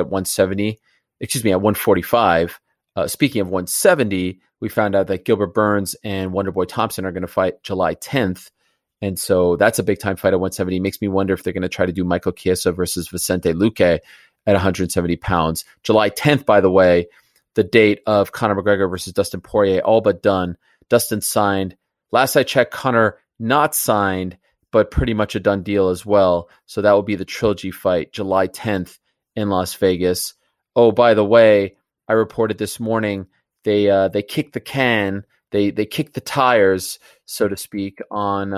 145. Speaking of 170, we found out that Gilbert Burns and Wonderboy Thompson are going to fight July 10th. And so that's a big-time fight at 170. Makes me wonder if they're going to try to do Michael Chiesa versus Vicente Luque at 170 pounds. July 10th, by the way, the date of Conor McGregor versus Dustin Poirier, all but done. Dustin signed. Last I checked, Conor not signed, but pretty much a done deal as well. So that will be the trilogy fight, July 10th in Las Vegas. Oh, by the way, I reported this morning they kicked the can. They kicked the tires, so to speak, on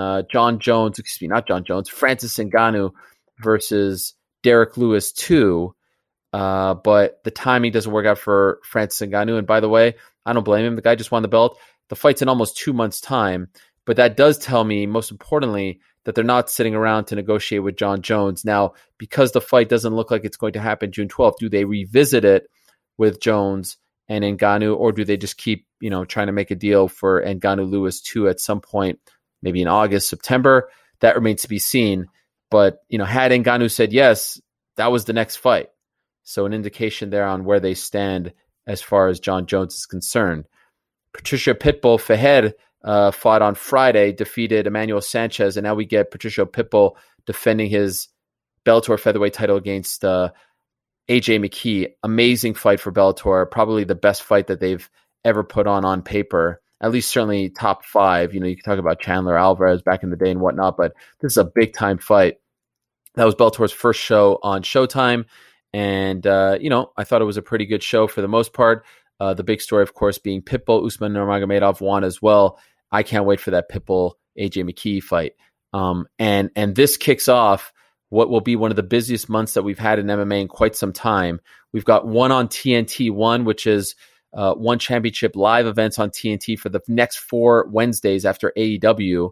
Francis Ngannou versus Derek Lewis 2. But the timing doesn't work out for Francis Ngannou. And by the way, I don't blame him. The guy just won the belt. The fight's in almost 2 months' time. But that does tell me, most importantly, that they're not sitting around to negotiate with John Jones. Now, because the fight doesn't look like it's going to happen June 12th, do they revisit it with Jones and Ngannou, or do they just keep, trying to make a deal for Ngannou Lewis 2 at some point, maybe in August, September? That remains to be seen. But, had Ngannou said yes, that was the next fight. So an indication there on where they stand as far as John Jones is concerned. Patricio Pitbull Fahed fought on Friday, defeated Emmanuel Sanchez, and now we get Patricio Pitbull defending his Bellator featherweight title against AJ McKee. Amazing fight for Bellator, probably the best fight that they've ever put on paper, at least certainly top 5. You can talk about Chandler Alvarez back in the day and whatnot, but this is a big-time fight. That was Bellator's first show on Showtime, and, I thought it was a pretty good show for the most part. The big story, of course, being Pitbull. Usman Nurmagomedov won as well. I can't wait for that Pitbull-AJ McKee fight. And this kicks off what will be one of the busiest months that we've had in MMA in quite some time. We've got one on TNT1, which is One Championship live events on TNT for the next 4 Wednesdays after AEW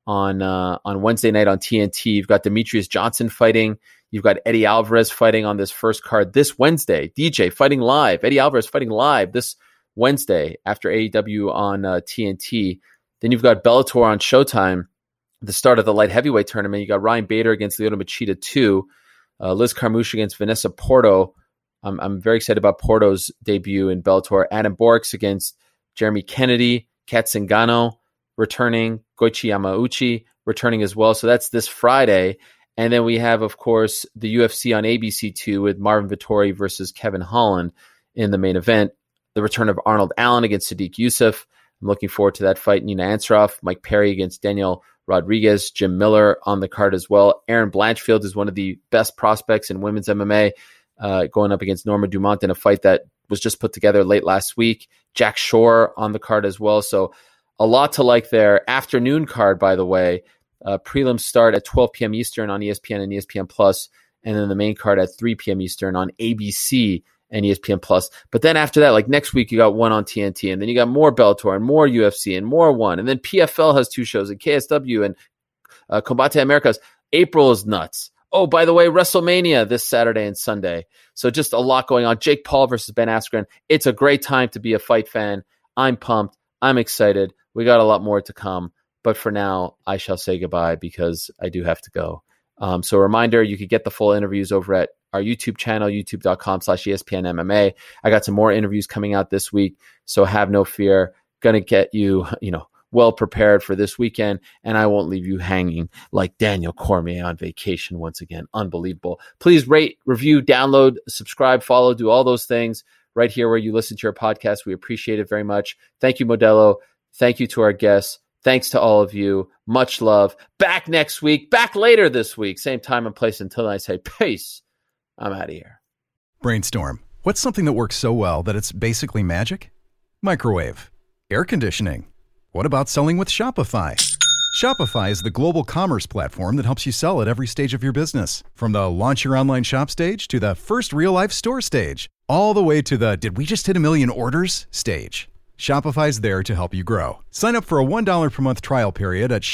on Wednesday night on TNT. You've got Demetrius Johnson fighting. You've got Eddie Alvarez fighting on this first card this Wednesday. DJ fighting live. Eddie Alvarez fighting live this Wednesday after AEW on TNT. Then you've got Bellator on Showtime, the start of the light heavyweight tournament. You got Ryan Bader against Lyoto Machida 2, Liz Carmouche against Vanessa Porto. I'm very excited about Porto's debut in Bellator. Adam Borks against Jeremy Kennedy, Kat Zingano returning, Goichi Yamauchi returning as well. So that's this Friday. And then we have, of course, the UFC on ABC2 with Marvin Vettori versus Kevin Holland in the main event. The return of Arnold Allen against Sadiq Youssef. I'm looking forward to that fight. Nina Ansaroff, Mike Perry against Daniel Rodriguez, Jim Miller on the card as well. Aaron Blanchfield is one of the best prospects in women's MMA, going up against Norma Dumont in a fight that was just put together late last week. Jack Shore on the card as well. So a lot to like there. Afternoon card, by the way. Prelims start at 12 p.m. Eastern on ESPN and ESPN Plus, and then the main card at 3 p.m. Eastern on ABC and ESPN Plus. But then after that, like next week, you got one on TNT, and then you got more Bellator and more UFC and more one, and then PFL has 2 shows, and KSW and Combate Americas. April is nuts. Oh, by the way, WrestleMania this Saturday and Sunday. So just a lot going on. Jake Paul versus Ben Askren. It's a great time to be a fight fan. I'm pumped. I'm excited. We got a lot more to come. But for now, I shall say goodbye because I do have to go. So a reminder, you could get the full interviews over at our YouTube channel, youtube.com/ESPN MMA. I got some more interviews coming out this week, so have no fear. Going to get you, well prepared for this weekend, and I won't leave you hanging like Daniel Cormier on vacation once again. Unbelievable. Please rate, review, download, subscribe, follow, do all those things right here where you listen to your podcast. We appreciate it very much. Thank you, Modelo. Thank you to our guests. Thanks to all of you. Much love. Back next week. Back later this week. Same time and place. Until I say peace, I'm out of here. Brainstorm. What's something that works so well that it's basically magic? Microwave. Air conditioning. What about selling with Shopify? Shopify is the global commerce platform that helps you sell at every stage of your business. From the launch your online shop stage to the first real-life store stage, all the way to the did we just hit 1 million orders stage. Shopify's there to help you grow. Sign up for a $1 per month trial period at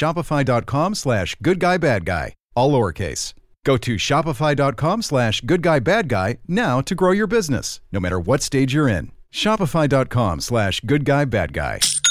shopify.com/goodguybadguy, all lowercase. Go to shopify.com/goodguybadguy now to grow your business, no matter what stage you're in. Shopify.com/goodguybadguy.